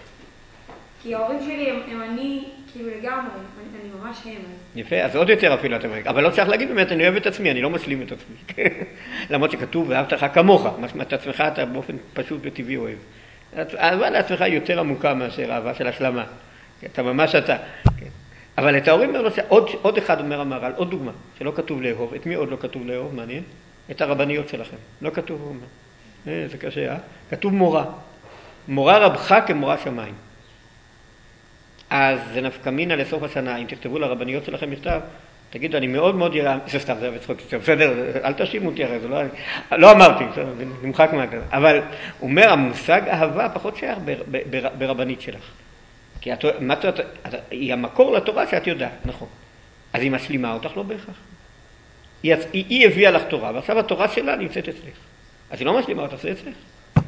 כי ההורים שלי הם אני כאילו לגמרי, אני ממש הם. יפה, אז עוד יותר אפילו אתה אומר. אבל לא צריך להגיד באמת, אני אוהב את עצמי, אני לא משלים את עצמי. למרות שכתוב, ואהבת לך כמוך. את עצמך אתה באופן פשוט וטבעי אוהב. האהבה לעצמך היא יותר עמוקה מאשר האהבה של השלמה. אתה ממש אתה. כן. אבל את ההורים אומר לו, עוד אחד אומר המהר"ל, עוד דוגמה, שלא כתוב לאהוב. את מי עוד לא כתוב לאהוב? מעניין? את הרבניות שלכם. לא כתוב, הוא אומר. זה קשה, כתוב מורה. מורה רבך כמורה שמיים. אז זה נפקא מינה לסוף השנה, אם תכתבו לרבניות שלכם מכתב, תגידו, אני מאוד מאוד זה סתם, זה בצחוק, בסדר, אל תאשימו אותי הרי, זה לא אמרתי, זה נמחק מהכזה. אבל הוא אומר, המושג אהבה פחות שייך ברבנית שלך. כי היא המקור לתורה שאת יודעת, נכון. אז היא משלימה אותך לא בהכרח. היא הביאה לך תורה, ועכשיו התורה שלה נמצאת אצלך. אז היא לא משלימה אותך, זה אצלך.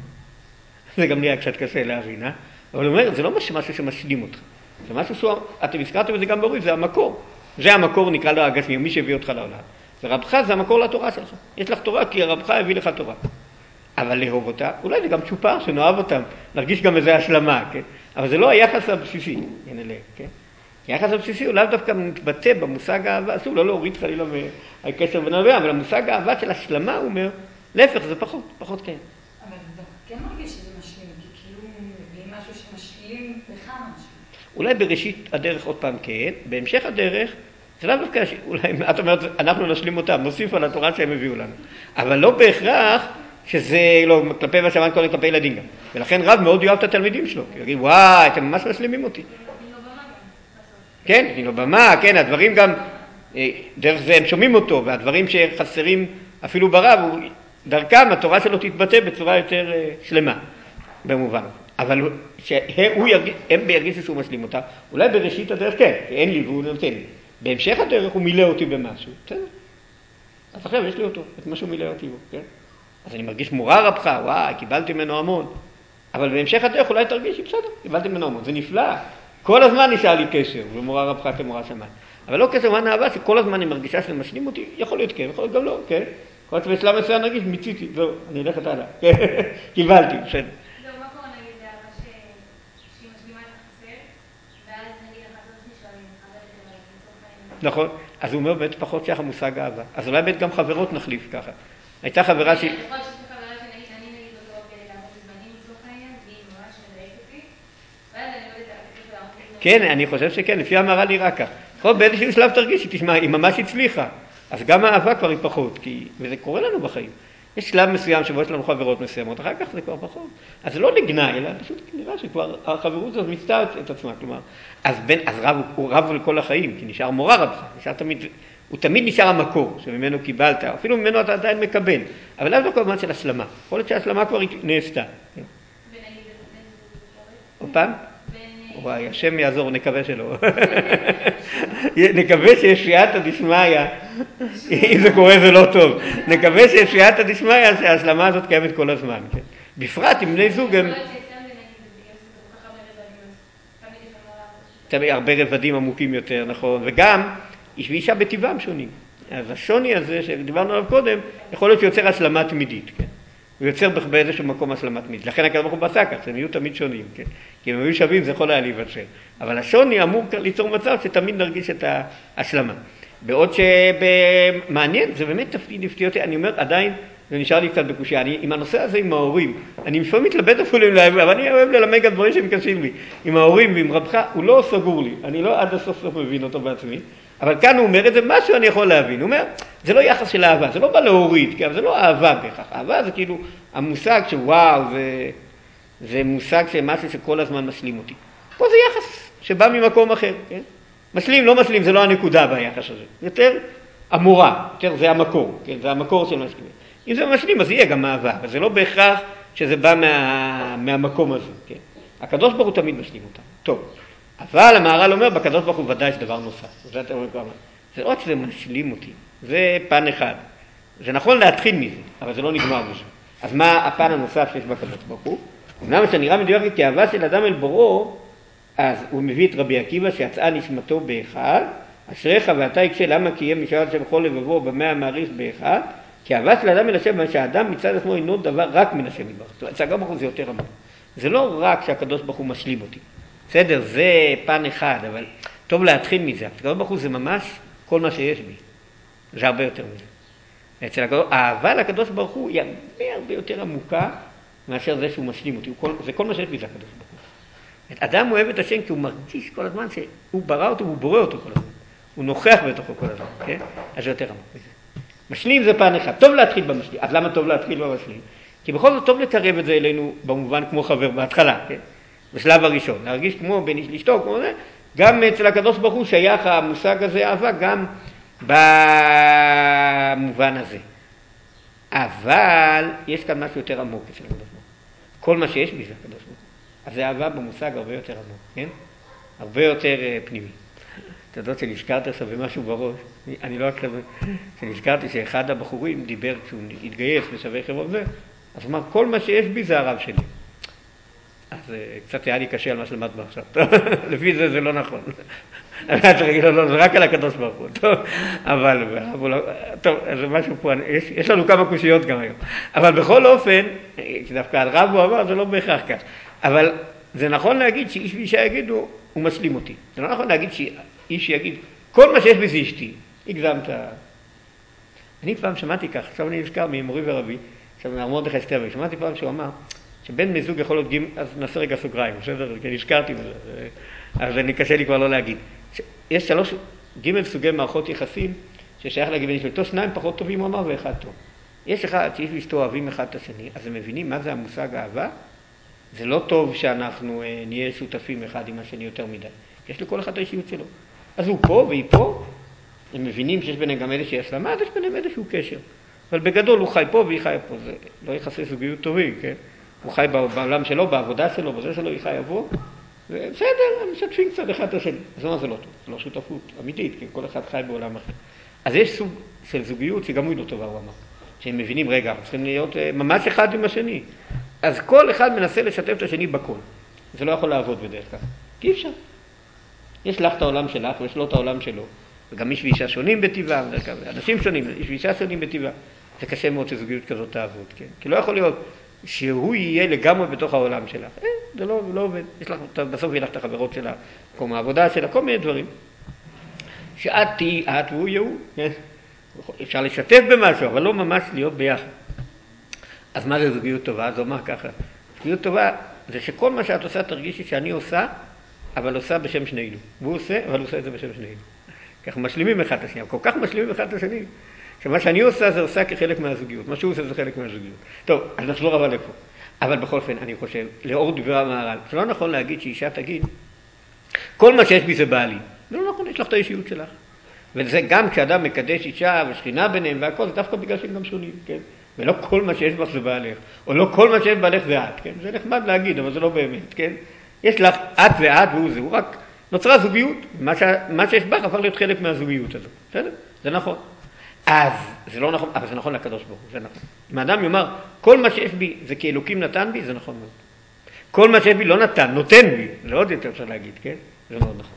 זה גם נהיה קצת קשה להבין, אבל הוא אומר, זה לא משהו שמשלים אותך. זה משהו אתם הזכרתם את זה גם באורי, זה המקור. זה המקור, נקרא לו הגשמי, מי שהביא אותך לעולם. ורבך זה המקור לתורה שלך. יש לך תורה כי רבך הביא לך תורה. אבל לאהוב אותה, אולי זה גם צ'ופר שנאהב אותם, נרגיש גם איזה השלמה, כן? אבל זה לא היחס הבסיסי, כן? היחס הבסיסי הוא לאו דווקא מתבטא במושג האהבה, אסור לא להוריד חלילה מהקשר ונראה, אבל המושג האהבה של השלמה, הוא אומר, להפך, זה פחות כן. אבל אתה כן מרגיש שזה משלים, כי כאילו מביאים משהו שמשלים לך משהו. אולי בראשית הדרך עוד פעם כן, בהמשך הדרך, זה לא דווקא, אולי את אומרת, אנחנו נשלים אותם, נוסיף על התורה שהם הביאו לנו. אבל לא בהכרח שזה לא כלפי מה שאמרנו קודם, כלפי ילדים גם. ולכן רב מאוד יאהב את התלמידים שלו, כי הוא יגיד, וואי, אתם ממש משלימים אותי. כן, נותנים לו במה, כן, הדברים גם, דרך זה הם שומעים אותו, והדברים שחסרים אפילו ברב, דרכם התורה שלו תתבטא בצורה יותר שלמה, במובן. אבל הם ירגישו שהוא משלים אותה, אולי בראשית הדרך כן, כי אין לי והוא נותן לי. בהמשך הדרך הוא מילא אותי במשהו, בסדר. אז עכשיו יש לי אותו, את מה שהוא מילא אותי בו, כן? אז אני מרגיש מורה רבך, וואי, קיבלתי ממנו המון. אבל בהמשך הדרך אולי תרגישי, בסדר, קיבלתי ממנו המון, זה נפלא. כל הזמן נשאר לי קשר, ומורה רבך כמורה שמיים. אבל לא קשר מה נאהבה, שכל הזמן אני מרגישה שזה משלים אותי, יכול להיות כן, יכול להיות גם לא, כן? יכול להיות בשלב מסוים נרגיש, מיציתי, זהו, אני הולכת הלאה, קיבלתי, בסדר. זהו, מה קורה נגיד לאהבה שהיא משלימה את החסר, ואז נגיד החסר שנשארים, חזרת אליי, לצורך העניין. נכון, אז הוא אומר בית פחות שייך המושג אהבה. אז אולי בית גם חברות נחליף ככה. הייתה חברה שהיא... יכול להיות שיש חברה שנגיד שאני נגיד אותו כדי לעבוד בזמנים לצורך העניין, והיא ממש מדייק אותי, ואז אני עובדת על הקטע של העבוד. כן, אני חושב שכן, לפי המהר"ל נראה כך. יכול באיזשהו שלב תרגישי, תשמע, היא ממש הצליחה. אז גם האהבה כבר היא פחות, וזה קורה לנו בחיים. יש שלב מסוים שבו יש לנו חברות מסוימות, אחר כך זה כבר פחות. אז זה לא לגנאי, אלא פשוט נראה שכבר החברות הזאת מצטעת את עצמה, כלומר. אז רב הוא רב לכל החיים, כי נשאר מורה רבך, הוא תמיד נשאר המקור שממנו קיבלת, אפילו ממנו אתה עדיין מקבל, אבל לאו דווקא בזמן של השלמה. יכול להיות שההשלמה כבר נעשתה. עוד פעם? וואי, השם יעזור, נקווה שלא. נקווה שיש סייעתא דשמיא, אם זה קורה זה לא טוב. נקווה שיש סייעתא דשמיא שההשלמה הזאת קיימת כל הזמן. בפרט עם בני זוג הם... תמיד הרבה רבדים עמוקים יותר, נכון, וגם איש ואישה בטבעם שונים. אז השוני הזה שדיברנו עליו קודם, יכול להיות שיוצר השלמה תמידית, כן? הוא יוצר באיזשהו מקום השלמה תמידית. לכן הקדוש ברוך הוא בעשה כך, הם יהיו תמיד שונים, כן? כי הם היו שווים, זה יכול היה להיווצר. אבל השוני אמור ליצור מצב שתמיד נרגיש את ההשלמה. בעוד שמעניין, זה באמת תפקיד הפתיע אותי, אני אומר, עדיין, זה נשאר לי קצת בקושיה. עם הנושא הזה עם ההורים, אני לפעמים מתלבט אפילו עם להם, אבל אני אוהב ללמד גם דברים שהם קשים לי. עם ההורים ועם רבך, הוא לא סגור לי. אני לא עד הסוף מבין אותו בעצמי. אבל כאן הוא אומר את זה, משהו אני יכול להבין. הוא אומר, זה לא יחס של אהבה, זה לא בא להוריד, כי זה לא אהבה בהכרח. אהבה זה כאילו המושג שוואו, זה מושג שמשהו שכל הזמן משלים אותי. פה זה יחס שבא ממקום אחר, כן? משלים, לא משלים, זה לא הנקודה ביחס הזה. יותר אמורה, יותר זה המקור, כן? זה המקור של משלים. אם זה משלים, אז יהיה גם אהבה, אבל זה לא בהכרח שזה בא מהמקום הזה, כן? הקדוש ברוך הוא תמיד משלים אותם. טוב. אבל המהר"ל אומר, בקדוש ברוך הוא ודאי יש דבר נוסף. זה עוד שזה משלים אותי. זה פן אחד. זה נכון להתחיל מזה, אבל זה לא נגמר בזה. אז מה הפן הנוסף שיש בקדוש ברוך הוא? אמנם שנראה מדויק כי אהבה של אדם אל בוראו, אז הוא מביא את רבי עקיבא שיצאה נשמתו באחד, אשריך ואתה יקשה למה כי יהיה משאל השם בכל לבבו במאה המעריך באחד, כי אהבה של אדם אל השם, שהאדם מצד עצמו אינו דבר רק מן השם יתברך. אצל הקדוש ברוך הוא זה יותר עמוק. זה לא רק שהקדוש ברוך הוא משלים אותי. בסדר, זה פן אחד, אבל טוב להתחיל מזה. הקדוש ברוך הוא זה ממש כל מה שיש בי. זה הרבה יותר מזה. אצל האהבה לקדוש ברוך הוא היא הרבה יותר עמוקה, מאשר זה שהוא משלים אותי. זה כל מה שיש בי זה הקדוש ברוך הוא. אדם אוהב את השם כי הוא מרגיש כל הזמן שהוא ברא אותו והוא בורא אותו כל הזמן. הוא נוכח בתוכו כל הזמן, כן? אז זה יותר עמוק מזה. משלים זה פן אחד. טוב להתחיל במשלים. אז למה טוב להתחיל במשלים? כי בכל זאת טוב לקרב את זה אלינו במובן כמו חבר בהתחלה, כן? בשלב הראשון. להרגיש כמו בין איש לאשתו, כמו זה. גם אצל הקדוש ברוך הוא שייך המושג הזה אהבה גם במובן הזה. אבל יש כאן משהו יותר עמוק אצל הקדוש ברוך הוא. כל מה שיש בי זה הקדוש ברוך הוא. אז זה אהבה במושג הרבה יותר עמוק, כן? הרבה יותר פנימי. אתה יודעת שנזכרת עכשיו במשהו בראש, אני לא אקרב, שנזכרתי שאחד הבחורים דיבר כשהוא התגייס בשבי חברון זה, אז אמר, כל מה שיש בי זה הרב שלי. אז קצת היה לי קשה על מה שלמד בה עכשיו, לפי זה זה לא נכון. אני צריך להגיד לו, לא, זה רק על הקדוש ברוך הוא, טוב, אבל, טוב, זה משהו פה, יש לנו כמה קושיות גם היום. אבל בכל אופן, דווקא על רב הוא אמר, זה לא בהכרח כך. אבל זה נכון להגיד שאיש ואישה יגידו, הוא משלים אותי. זה לא נכון להגיד שאיש יגיד, כל מה שיש בזה אשתי, הגזמת. אני פעם שמעתי כך, עכשיו אני נזכר ממורי ורבי, עכשיו מארמון דרך אסתר, שמעתי פעם שהוא אמר, שבן מזוג יכול להיות גימל, אז נעשה רגע סוגריים, בסדר? כי נזכרתי בזה, אז אני קשה לי כבר לא להגיד. יש 3 גימל סוגי מערכות יחסים ששייך לגבי נשמתו, 2 פחות טובים הוא אמר ואחד טוב. יש אחד שיש ואשתו אוהבים אחד את השני, אז הם מבינים מה זה המושג אהבה? זה לא טוב שאנחנו נהיה שותפים אחד עם השני יותר מדי. יש לכל אחד האישיות שלו. אז הוא פה והיא פה, הם מבינים שיש ביניהם גם איזושהי הסלמה, אז יש ביניהם איזשהו קשר. אבל בגדול הוא חי פה והיא חי פה, זה לא יחסי זוגיות טובים, כן? הוא חי בעולם שלו, בעבודה שלו, בזה שלו, היא חי עבור. בסדר, הם משתפים קצת אחד את השני. אז מה זה לא טוב? זה לא שותפות אמיתית, כי כל אחד חי בעולם אחר. אז יש סוג של זוגיות שגם הוא לא טובה, הוא אמר. שהם מבינים, רגע, אנחנו צריכים להיות ממש אחד עם השני. אז כל אחד מנסה לשתף את השני בכל. זה לא יכול לעבוד בדרך כלל. כי אי אפשר. יש לך את העולם שלך ויש לו את העולם שלו. וגם איש ואישה שונים בטבעם, אנשים שונים, איש ואישה שונים בטבעם. זה קשה מאוד שזוגיות כזאת תעבוד, כן? כי לא יכול להיות שהוא יהיה לגמרי בתוך העולם שלך. זה לא עובד. יש לך, בסוף יהיה לך את החברות שלה, מקום העבודה שלה, כל מיני דברים. שאת תהי את והוא יהיה הוא, כן? אפשר לשתף במשהו, אבל לא ממש להיות ביחד. אז מה זה זוגיות טובה? זה אומר ככה. זוגיות טובה זה שכל מה שאת עושה תרגישי שאני עושה, אבל עושה בשם שנינו. והוא עושה, אבל עושה את זה בשם שנינו. ככה משלימים אחד את השני, כל כך משלימים אחד את השני, שמה שאני עושה זה עושה כחלק מהזוגיות, מה שהוא עושה זה חלק מהזוגיות. טוב, אז נחזור אבל לפה. אבל בכל אופן, אני חושב, לאור דברי המהר"ל, זה לא נכון להגיד שאישה תגיד, כל מה שיש בי זה בעלי. זה לא נכון, יש לך את האישיות שלך. וזה גם כשאדם מקדש אישה ושכינה ביניהם והכל, זה דווקא בגלל שהם גם שונים, כן? ולא כל מה שיש בך זה בעלך, או לא כל מה שיש בעלך זה את, כן? זה נחמד להגיד, אבל זה לא באמת, כן? יש לך את ואת והוא זה, הוא רק נוצרה זוגיות, מה שיש בך הפך להיות חלק מהזוגיות הזאת, בסדר? זה נכון. אז זה לא נכון, אבל זה נכון לקדוש ברוך הוא, זה נכון. אם האדם יאמר, כל מה שיש בי זה כי אלוקים נתן בי, זה נכון מאוד. כל מה שיש בי לא נתן, נותן בי, זה עוד יותר אפשר להגיד, כן? זה מאוד נכון.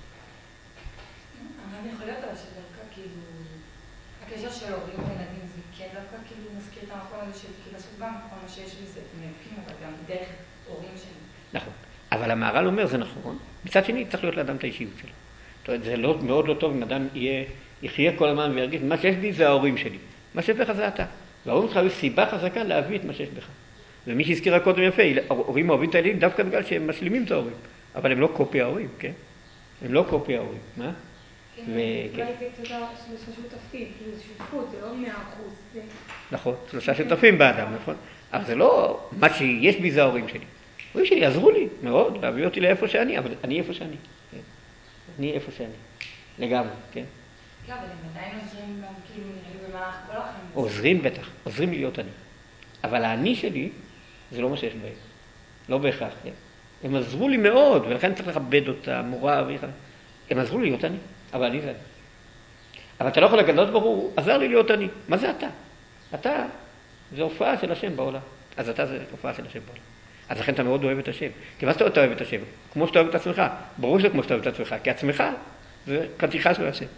אני יכול להיות אבל שדווקא כאילו, הקשר של הורים וילדים זה כן דווקא כאילו מזכיר את המקום הזה של כאילו בסוף גם כל מה שיש לי זה נאבקים, אבל גם דרך הורים שלי. נכון, אבל המהר"ל אומר זה נכון, מצד שני צריך להיות לאדם את האישיות שלו. זאת אומרת, זה מאוד לא טוב אם אדם יחיה כל הזמן וירגיש, מה שיש בי זה ההורים שלי, מה שיש בך זה אתה. וההורים שלך יש סיבה חזקה להביא את מה שיש בך. ומי שהזכירה קודם יפה, ההורים אוהבים את הילדים דווקא בגלל שהם משלימים את ההורים, אבל הם לא קופי ההורים, כן? הם לא קופי ההורים, מה? כן, אולי זה שלושה שותפים, כאילו זה שותפות, זה לא 100%. נכון, 3 שותפים באדם, נכון? אבל זה לא מה שיש בי זה ההורים שלי. ההורים שלי עזרו לי מאוד להביא אותי לאיפה שאני, אבל אני איפה שאני. אני איפה שאני, לגמרי, כן? כן, אבל הם עדיין עוזרים גם כאילו נראה במהלך כל החיים. עוזרים בטח, עוזרים לי להיות אני. אבל האני שלי זה לא מה שיש בהם. לא בהכרח, כן? הם עזרו לי מאוד, ולכן צריך לכבד אותה, מורה ואיך. הם עזרו לי להיות אני, אבל אני זה אני. אבל אתה לא יכול לקדוש ברוך הוא עזר לי להיות אני. מה זה אתה? אתה זה הופעה של השם בעולם. אז אתה זה הופעה של השם בעולם. אז לכן אתה מאוד אוהב את השם. כי מה שאתה אוהב את השם? כמו שאתה אוהב את עצמך. ברור שזה כמו שאתה אוהב את עצמך, כי עצמך זה חתיכה של השם.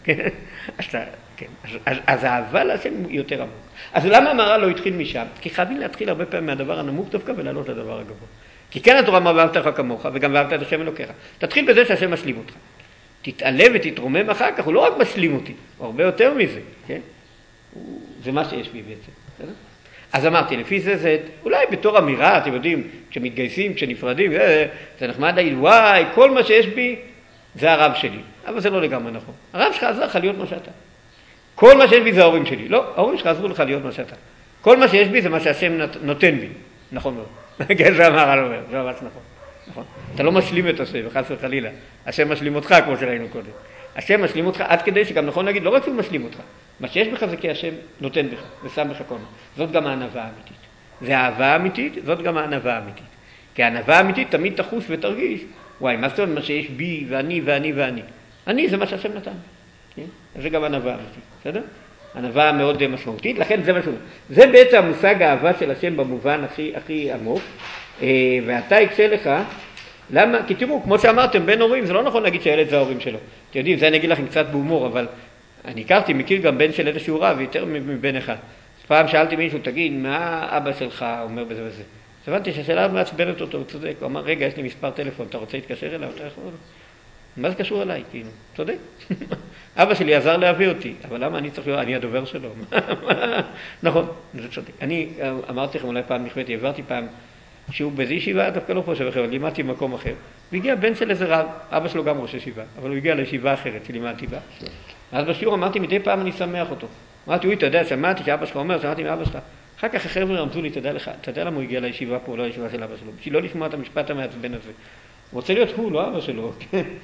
אז האהבה להשם הוא יותר עמוק. אז למה המהר"ל לא התחיל משם? כי חייבים להתחיל הרבה פעמים מהדבר הנמוך דווקא ולעלות לדבר הגבוה. כי כן התורה אמרה ואהבת לך כמוך וגם ואהבת את השם אלוקיך. תתחיל בזה שהשם משלים אותך. תתעלה ותתרומם אחר כך, הוא לא רק משלים אותי, הוא הרבה יותר מזה, כן? זה מה שיש בי בעצם, בסדר? אז אמרתי, לפי זה אולי בתור אמירה, אתם יודעים, כשמתגייסים, כשנפרדים, זה נחמד להגיד, וואי, כל מה שיש בי זה הרב שלי. אבל זה לא לגמרי נכון. הרב שלך עזר לך להיות מה שאתה. כל מה שיש בי זה ההורים שלי. לא, ההורים שלך עזרו לך להיות מה שאתה. כל מה שיש בי זה מה שהשם נותן בי. נכון מאוד. כן, זה המהר"ל אומר, זה ממש נכון. נכון. אתה לא משלים את השם, חס וחלילה. השם משלים אותך, כמו שראינו קודם. השם משלים אותך עד כדי שגם נכון להגיד, לא רק שהוא משלים אותך. מה שיש בך זה כי השם נותן בך, ושם בך כל מה. זאת גם הענווה האמיתית. זה האהבה האמיתית, זאת גם הענווה האמיתית. כי הענווה האמיתית תמיד תחוש ותרגיש, וואי, מה זאת אומרת מה שיש בי ואני ואני ואני? אני זה מה שהשם נתן. כן? זה גם ענווה אמיתית, בסדר? ענווה מאוד משמעותית, לכן זה משהו. זה בעצם המושג האהבה של השם במובן הכי עמוק, ואתה יקשה לך, למה? כי תראו, כמו שאמרתם, בין הורים, זה לא נכון להגיד שהילד זה ההורים שלו. אתם יודעים, זה אני אגיד לכם קצת בהומור, אבל אני הכרתי, מכיר גם בן של איזשהו רב, יותר מבן אחד. פעם שאלתי מישהו, תגיד, מה אבא שלך אומר בזה וזה? אז הבנתי שהשאלה מעצבנת אותו, הוא צודק. הוא אמר, רגע, יש לי מספר טלפון, אתה רוצה להתקשר אליו? אתה יכול? מה זה קשור אליי? כאילו, צודק. אבא שלי עזר להביא אותי, אבל למה אני צריך להיות, אני הדובר שלו. נכון, זה צודק. אני אמרתי לכם, אולי פעם נכבדתי, העברתי פעם, שהוא באיזו ישיבה, דווקא לא פה שבחר, לימדתי במקום אחר, והגיע בן של איזה רב, אבא שלו גם ראש ישיבה, אבל הוא הגיע לישיבה אחרת שלימדתי בה. אז בשיעור אמרתי, מדי פעם אני שמח אותו. אמרתי, אוי, אתה יודע, שמעתי שאבא שלך אומר, שמעתי מאבא שלך. אחר כך החבר'ה רמזו לי, אתה יודע למה הוא הגיע לישיבה פה, לא לישיבה של אבא שלו, בשביל לא לשמוע את המשפט המעצבן הזה. הוא רוצה להיות הוא, לא אבא שלו.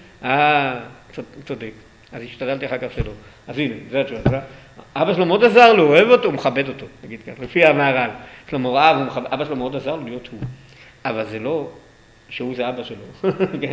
צודק. אז השתדלתי אחר כך שלו. אז הנה, זה התשובה. אבא שלו מאוד עזר לו, הוא אוהב אותו, הוא מכבד אותו, נגיד כך, לפי המהר"ל. שלמה רב, אבא שלו מאוד עזר לו להיות הוא. אבל זה לא שהוא זה אבא שלו.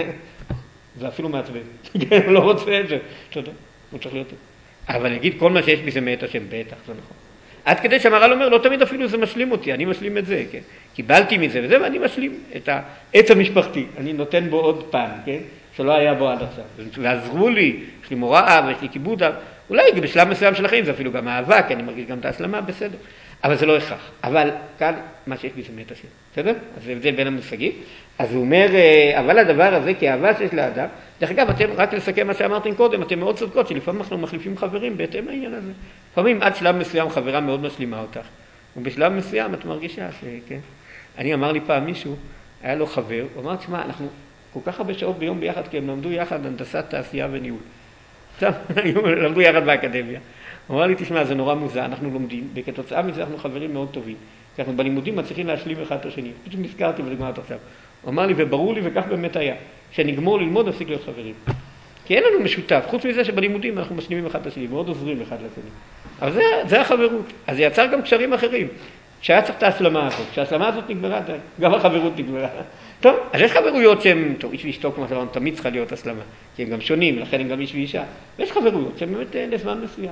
זה אפילו מעצבן. הוא לא רוצה את זה. צודק, הוא צריך להיות הוא. אבל נגיד, כל מה שיש בי זה מאת השם, בטח, זה נכון. עד כדי שהמהר"ל אומר, לא תמיד אפילו זה משלים אותי, אני משלים את זה, כן? קיבלתי מזה וזה, ואני משלים את העץ המשפחתי. אני נותן בו עוד פעם, כן? שלא היה בו עד עכשיו. ועזרו לי, יש לי מוראה ויש לי כיבוד, אולי בשלב מסוים של החיים זה אפילו גם אהבה, כי אני מרגיש גם את ההשלמה, בסדר. אבל זה לא הכרח. אבל כאן, מה שיש לי זה מאת השם, בסדר? אז זה הבדל בין המושגים. אז הוא אומר, אבל הדבר הזה, כי אהבה שיש לאדם, דרך אגב, אתם, רק לסכם מה שאמרתם קודם, אתם מאוד צודקות, שלפעמים אנחנו מחליפים חברים בהתאם לעניין הזה. לפעמים עד שלב מסוים חברה מאוד משלימה אותך, ובשלב מסוים את מרגישה שכן. אני אמר לי פעם מישהו, היה לו חבר, הוא אמר, תשמע, אנחנו כל כך הרבה שעות ביום ביחד, כי הם למדו יחד הנדסת תעשייה וניהול. עכשיו, למדו יחד באקדמיה. הוא אמר לי, תשמע, זה נורא מוזר, אנחנו לומדים, וכתוצאה מזה אנחנו חברים מאוד טובים. כי אנחנו בלימודים מצליחים להשלים אחד את השני. פשוט נזכרתי ולגמרת עכשיו. הוא אמר לי, וברור לי, וכך באמת היה, שנגמור ללמוד, נפסיק להיות חברים. כי אין לנו משותף, חוץ מזה שבלימודים אנחנו משלימים אחד את השני, מאוד עוזרים אחד לשני. אבל זה החברות. אז זה יצר גם קשרים אחרים. שהיה צריך את ההשלמה הזאת. כשההשלמה הזאת נגמרה, גם החברות נגמרה. טוב, אז יש חברויות שהן, טוב, איש ואשתו, כמו שאמרנו, תמיד צריכה להיות השלמה. כי הם גם שונים, לכן הם גם איש ואישה. ויש חברויות שהן באמת לזמן מסוים.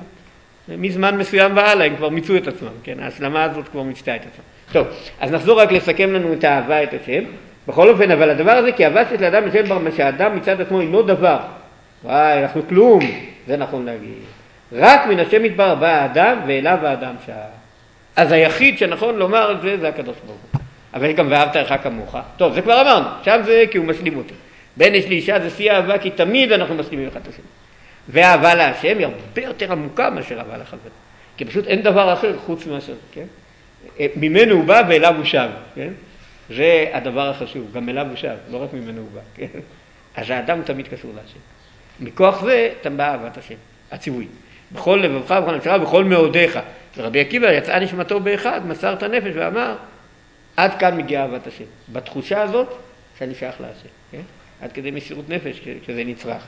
מזמן מסוים והלאה, הם כבר מיצו את עצמם, כן? ההשלמה הזאת כבר מיצתה את עצמם. טוב, אז נחזור רק לסכם לנו את האהבה, את השם. בכל אופן, אבל הדבר הזה, כי אהבה של אדם לשם בר, שהאדם מצד עצמו אינו דבר. וואי, אנחנו כלום. זה נכון להגיד. רק מן השם יתברך בא האדם, ואליו האדם שעה. אז היחיד שנכון לומר על זה, זה הקדוש ברוך הוא. אבל גם ואהבת לך כמוך. טוב, זה כבר אמרנו. שם זה כי הוא משלים אותי. בין יש לי אישה זה שיא אהבה, כי תמיד אנחנו משלימים אחד את השם. והאהבה להשם היא הרבה יותר עמוקה מאשר אהבה לחבר. כי פשוט אין דבר אחר חוץ מאשר, כן? ממנו הוא בא ואליו הוא שב, כן? זה הדבר החשוב, גם אליו הוא שב, לא רק ממנו הוא בא, כן? אז האדם תמיד קשור להשם. מכוח זה תבעה אהבת השם, הציווי. בכל לבבך, בכל נפשך, בכל מאודיך. ורבי עקיבא יצאה נשמתו באחד, מסר את הנפש ואמר, עד כאן מגיעה אהבת השם. בתחושה הזאת שאני שייך להשם, כן? עד כדי מסירות נפש, שזה נצרך.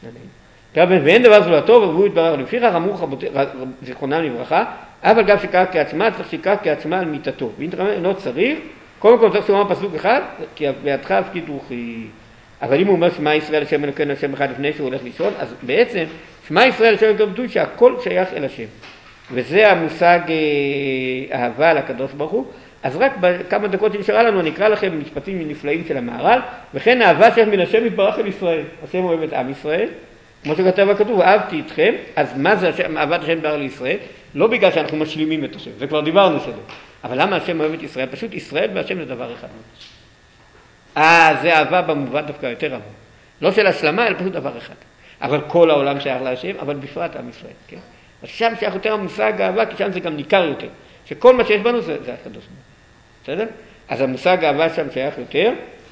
ואין דבר זולתו, והוא יתברר לפיכך, אמרו זיכרונם לברכה, אבל גם שיקרא כעצמה, צריך שיקרא כעצמה על מיטתו. ואם לא צריך, קודם כל צריך לומר פסוק אחד, כי בידך הפקיד רוחי. אבל אם הוא אומר שמע ישראל השם אלוקינו השם אחד לפני שהוא הולך לישון, אז בעצם שמע ישראל השם אלוקינו ביטוי שהכל שייך אל השם. וזה המושג אהבה לקדוש ברוך הוא. אז רק בכמה דקות שנשארה לנו, אני אקרא לכם משפטים נפלאים של המהר"ל, וכן אהבה שייך מן השם יתברך אל ישראל. השם אוהב את עם ישראל. כמו שכתב הכתוב, אהבתי אתכם, אז מה זה אהבת השם דבר לישראל? לא בגלל שאנחנו משלימים את השם, זה כבר דיברנו שלו. אבל למה השם אוהב את ישראל? פשוט ישראל והשם זה דבר אחד. זה אהבה במובן דווקא יותר עמוק. לא של השלמה, אלא פשוט דבר אחד. אבל כל העולם שייך להשם, אבל בפרט עם ישראל, כן? אז שם שייך יותר המושג אהבה, כי שם זה גם ניכר יותר. שכל מה שיש בנו זה הקדוש ברוך הוא. בסדר? אז המושג אהבה שם שייך יותר,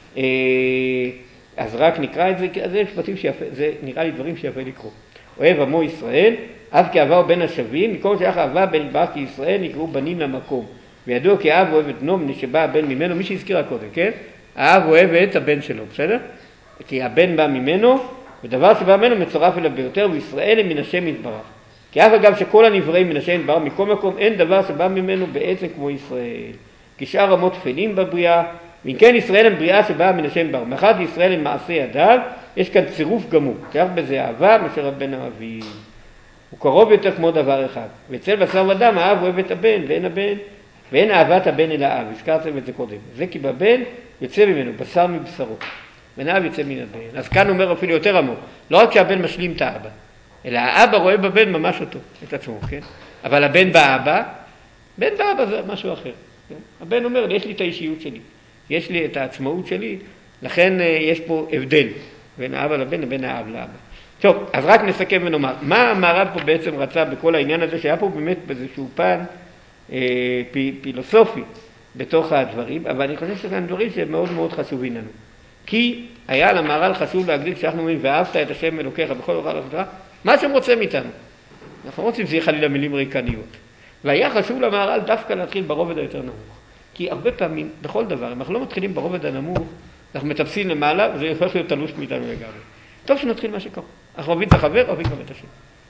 אז רק נקרא את זה, זה משפטים שיפה, זה נראה לי דברים שיפה לקרוא. אוהב עמו ישראל, אב כאהבה הוא בין השווים, מכל שייך אהבה בין ברך ישראל נקראו בנים למקום. וידוע כי האב אוהב את בנו מפני שבא הבן ממנו, מי שהזכירה קודם, כן? האב אוהב את הבן שלו, בסדר? כי הבן בא ממנו, ודבר שבא ממנו מצורף אליו ביותר, וישראל הם מן השם יתברך. כי אף אגב שכל הנבראים מן השם יתברך, מכל מקום אין דבר שבא ממנו בעצם כמו ישראל. כי שאר רמות תפלים בבריאה, ואם כן ישראל הם בריאה שבאה מן השם יתברך. מאחר שישראל הם מעשה ידיו, יש כאן צירוף גמור. כך בזה אהבה מאשר הבן האביב. הוא קרוב יותר כמו דבר אחד. ואצל בשר ודם האב אוהב את הבן, ואין אהבת הבן אל האב. הזכרתם את זה קודם. זה כי בבן יוצא ממנו, בשר מבשרו. בן האב יוצא מן הבן. אז כאן אומר אפילו יותר עמוק. לא רק שהבן משלים את האבא, אלא האבא רואה בבן ממש אותו, את עצמו, כן? אבל הבן באבא, בן באבא זה משהו אחר. כן? הבן אומר, יש לי את האישיות שלי, יש לי את העצמאות שלי, לכן יש פה הבדל בין האבא לבן לבין האב לאבא. טוב, אז רק נסכם ונאמר, מה המערב פה בעצם רצה בכל העניין הזה, שהיה פה באמת באיזשהו פן פילוסופי בתוך הדברים, אבל אני חושב שזה דברים שמאוד מאוד חשובים לנו. כי היה למהר"ל חשוב להגדיל כשאנחנו אומרים, ואהבת את השם אלוקיך בכל אוכל וחטא, מה שהם רוצים מאיתנו. אנחנו רוצים שזה חלילה מילים ריקניות. והיה חשוב למהר"ל דווקא להתחיל ברובד היותר נמוך. כי הרבה פעמים, בכל דבר, אם אנחנו לא מתחילים ברובד הנמוך, אנחנו מטפסים למעלה, וזה הופך להיות תלוש מאיתנו לגמרי. טוב שנתחיל מה שקורה. אנחנו אוהבים את החבר, אוהבים גם את השם.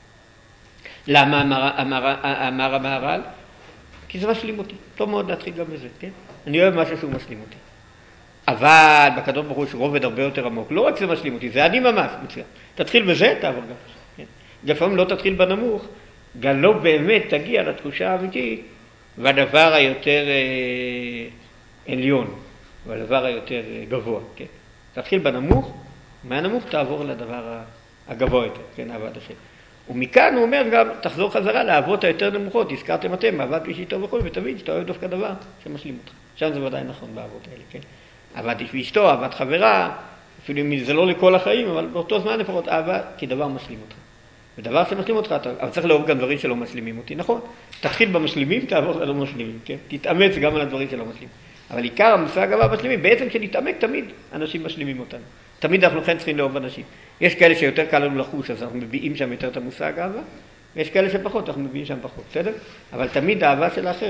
למה אמר המהר"ל? כי זה משלים אותי. טוב מאוד להתחיל גם בזה, כן? אני אוהב משהו שהוא משלים אותי. אבל בקדוש ברוך הוא יש רובד הרבה יותר עמוק. לא רק זה משלים אותי, זה אני ממש, מצוין. תתחיל בזה, תעבור גם. כן? לפעמים לא תתחיל בנמוך, גם לא באמת תגיע לתחושה האמיתית, והדבר היותר עליון, והדבר היותר גבוה. כן? תתחיל בנמוך, מהנמוך תעבור לדבר הגבוה יותר, כן? אהבת השם. ומכאן הוא אומר גם, תחזור חזרה לאהבות היותר נמוכות, הזכרתם אתם, אהבת אישתו וכו', ותבין שאתה אוהב דווקא דבר שמשלים אותך. שם זה ודאי נכון באהבות האלה, כן? אהבת איש ואשתו, אהבת חברה, אפילו אם זה לא לכל החיים, אבל באותו זמן לפחות אהבה כדבר משלים אותך. ודבר שמשלים אותך, אבל צריך לאהוב גם דברים שלא משלימים אותי, נכון? תתחיל במשלימים, תעבור ללא משלימים, כן? תתאמץ גם על הדברים שלא משלימים. אבל עיקר המושג אהבה משלימים, בעצם כשנתעמק תמיד אנשים משלימים אותנו. תמיד אנחנו לכן צריכים לאהוב אנשים. יש כאלה שיותר קל לנו לחוש, אז אנחנו מביאים שם יותר את המושג אהבה, ויש כאלה שפחות, אנחנו מביאים שם פחות, בסדר? אבל תמיד האהבה של האחר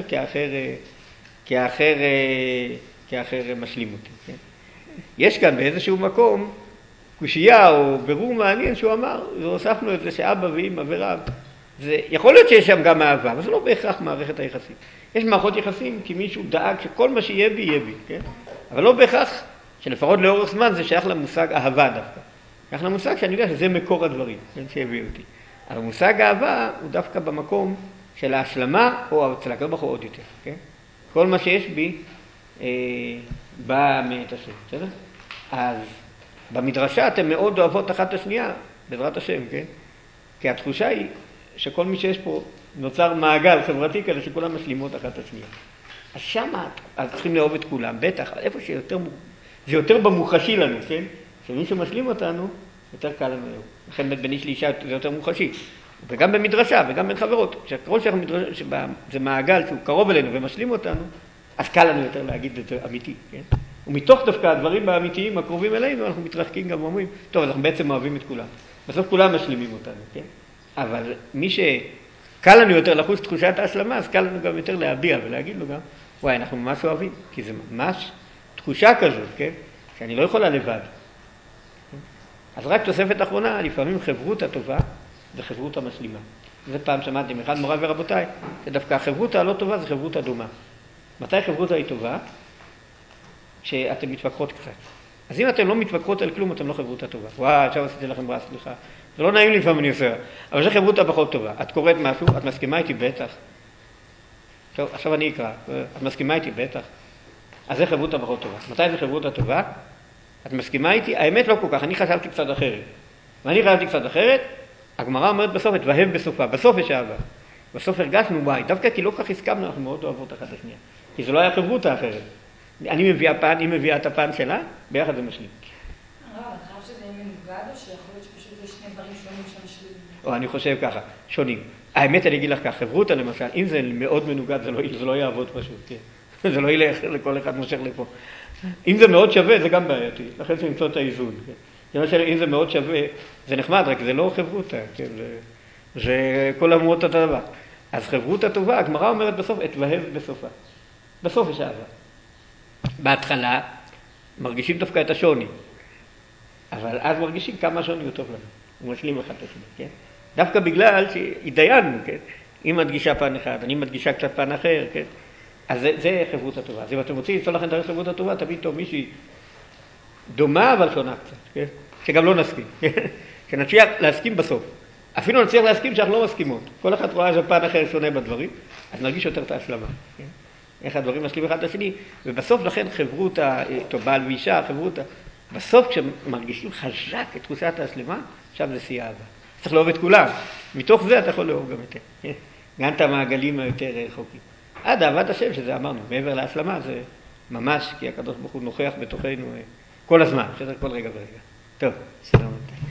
כאחר משלים אותי, כן? יש כאן באיזשהו מקום קושייה או ברור מעניין שהוא אמר, והוספנו את זה שאבא ואמא ורב, זה יכול להיות שיש שם גם אהבה, אבל זה לא בהכרח מערכת היחסים. יש מערכות יחסים כי מישהו דאג שכל מה שיהיה בי יהיה בי, כן? אבל לא בהכרח שלפחות לאורך זמן זה שייך למושג אהבה דווקא. שייך למושג שאני יודע שזה מקור הדברים, כן, שהביא אותי. אבל מושג אהבה הוא דווקא במקום של ההשלמה, או אצל הקדוש ברוך הוא עוד יותר, כן? כל מה שיש בי בא מאת השם, בסדר? אז במדרשה אתם מאוד אוהבות אחת את השנייה, בעזרת השם, כן? כי התחושה היא שכל מי שיש פה נוצר מעגל חברתי כזה שכולם משלימות אחת את השנייה. אז שמה צריכים לאהוב את כולם, בטח, איפה שיותר, זה יותר במוחשי לנו, כן? שמי שמשלים אותנו, יותר קל לנו לאהוב. לכן בין איש לאישה זה יותר מוחשי. וגם במדרשה, וגם בין חברות. כשכל זה מעגל שהוא קרוב אלינו ומשלים אותנו, אז קל לנו יותר להגיד את זה אמיתי, כן? ומתוך דווקא הדברים האמיתיים הקרובים אלינו, אנחנו מתרחקים גם ואומרים, טוב, אנחנו בעצם אוהבים את כולם. בסוף כולם משלימים אותנו, כן? אבל מי שקל לנו יותר לחוש תחושת ההשלמה, אז קל לנו גם יותר להביע ולהגיד לו גם, וואי, אנחנו ממש אוהבים, כי זה ממש תחושה כזאת, כן? שאני לא יכולה לבד. אז רק תוספת אחרונה, לפעמים חברות הטובה זה חברות המשלימה. זה פעם שמעתם, אחד מוריי ורבותיי, שדווקא החברות הלא טובה זה חברות הדומה. מתי חברות היא טובה? שאתם מתווכחות קצת. אז אם אתם לא מתווכחות על כלום, אתם לא חברות הטובה. וואי, עכשיו עשיתי לכם ברס, סליחה. זה לא נעים לי לפעמים אני עושה, אבל זה חברות הפחות טובה. את קוראת משהו, את מסכימה איתי בטח. עכשיו אני אקרא, את מסכימה איתי בטח. אז זה חברות הפחות טובה. מתי זה חברות הטובה? את מסכימה איתי? האמת לא כל כך, אני חשבתי קצת אחרת. ואני חשבתי קצת אחרת, הגמרא אומרת בסוף, תאהב בסופה, בסוף יש אהבה. בסוף הרגשנו, וואי, דווקא כי לא כך הסכמנו, אנחנו מאוד אוהבות אחת השנייה. כי זה לא היה חברות האחרת. אני מביאה פן, היא מביאה את הפן שלה, ביחד זה משלים. אני חושב שזה יהיה מנוגד, או שיכול להיות שפשוט זה שני דברים שונים שמשלים. או אני חושב ככה, שונים. האמת אני אגיד לך כך, חברותה למשל, אם זה מאוד מנוגד זה לא יעבוד פשוט, כן? זה לא ילך לכל אחד מושך לפה. אם זה מאוד שווה זה גם בעייתי, לכן זה למצוא את האיזון. כן? למשל אם זה מאוד שווה, זה נחמד, רק זה לא חברותה, כן? זה כל אמרות אותו דבר. אז חברותה טובה, הגמרא אומרת בסוף, אתבהב בסופה. בסוף יש אהבה. בהתחלה מרגישים דווקא את השוני, אבל אז מרגישים כמה השוני הוא טוב לנו. הוא משלים אחד את השני, כן? דווקא בגלל שהתדיינו, כן? היא מדגישה פן אחד, אני מדגישה קצת פן אחר, כן? אז זה חברות הטובה. אז אם אתם רוצים למצוא לכם את חברות הטובה, תמיד טוב מישהי דומה אבל שונה קצת, כן? שגם לא נסכים, כן? שנצליח להסכים בסוף. אפילו נצליח להסכים שאנחנו לא מסכימות. כל אחד רואה איזה פן אחר שונה בדברים, אז נרגיש יותר את ההשלמה, כן? איך הדברים משלים אחד לשני, ובסוף לכן חברות, בעל ואישה, חברות, בסוף כשמרגישים חזק את תחושת ההשלמה, עכשיו זה שיא אהבה. צריך לאהוב את כולם. מתוך זה אתה יכול לאהוב גם יותר. גם את המעגלים היותר רחוקים. עד אהבת השם, שזה אמרנו, מעבר להשלמה, זה ממש, כי הקדוש ברוך הוא נוכח בתוכנו כל הזמן, כל רגע ורגע. טוב, שלום.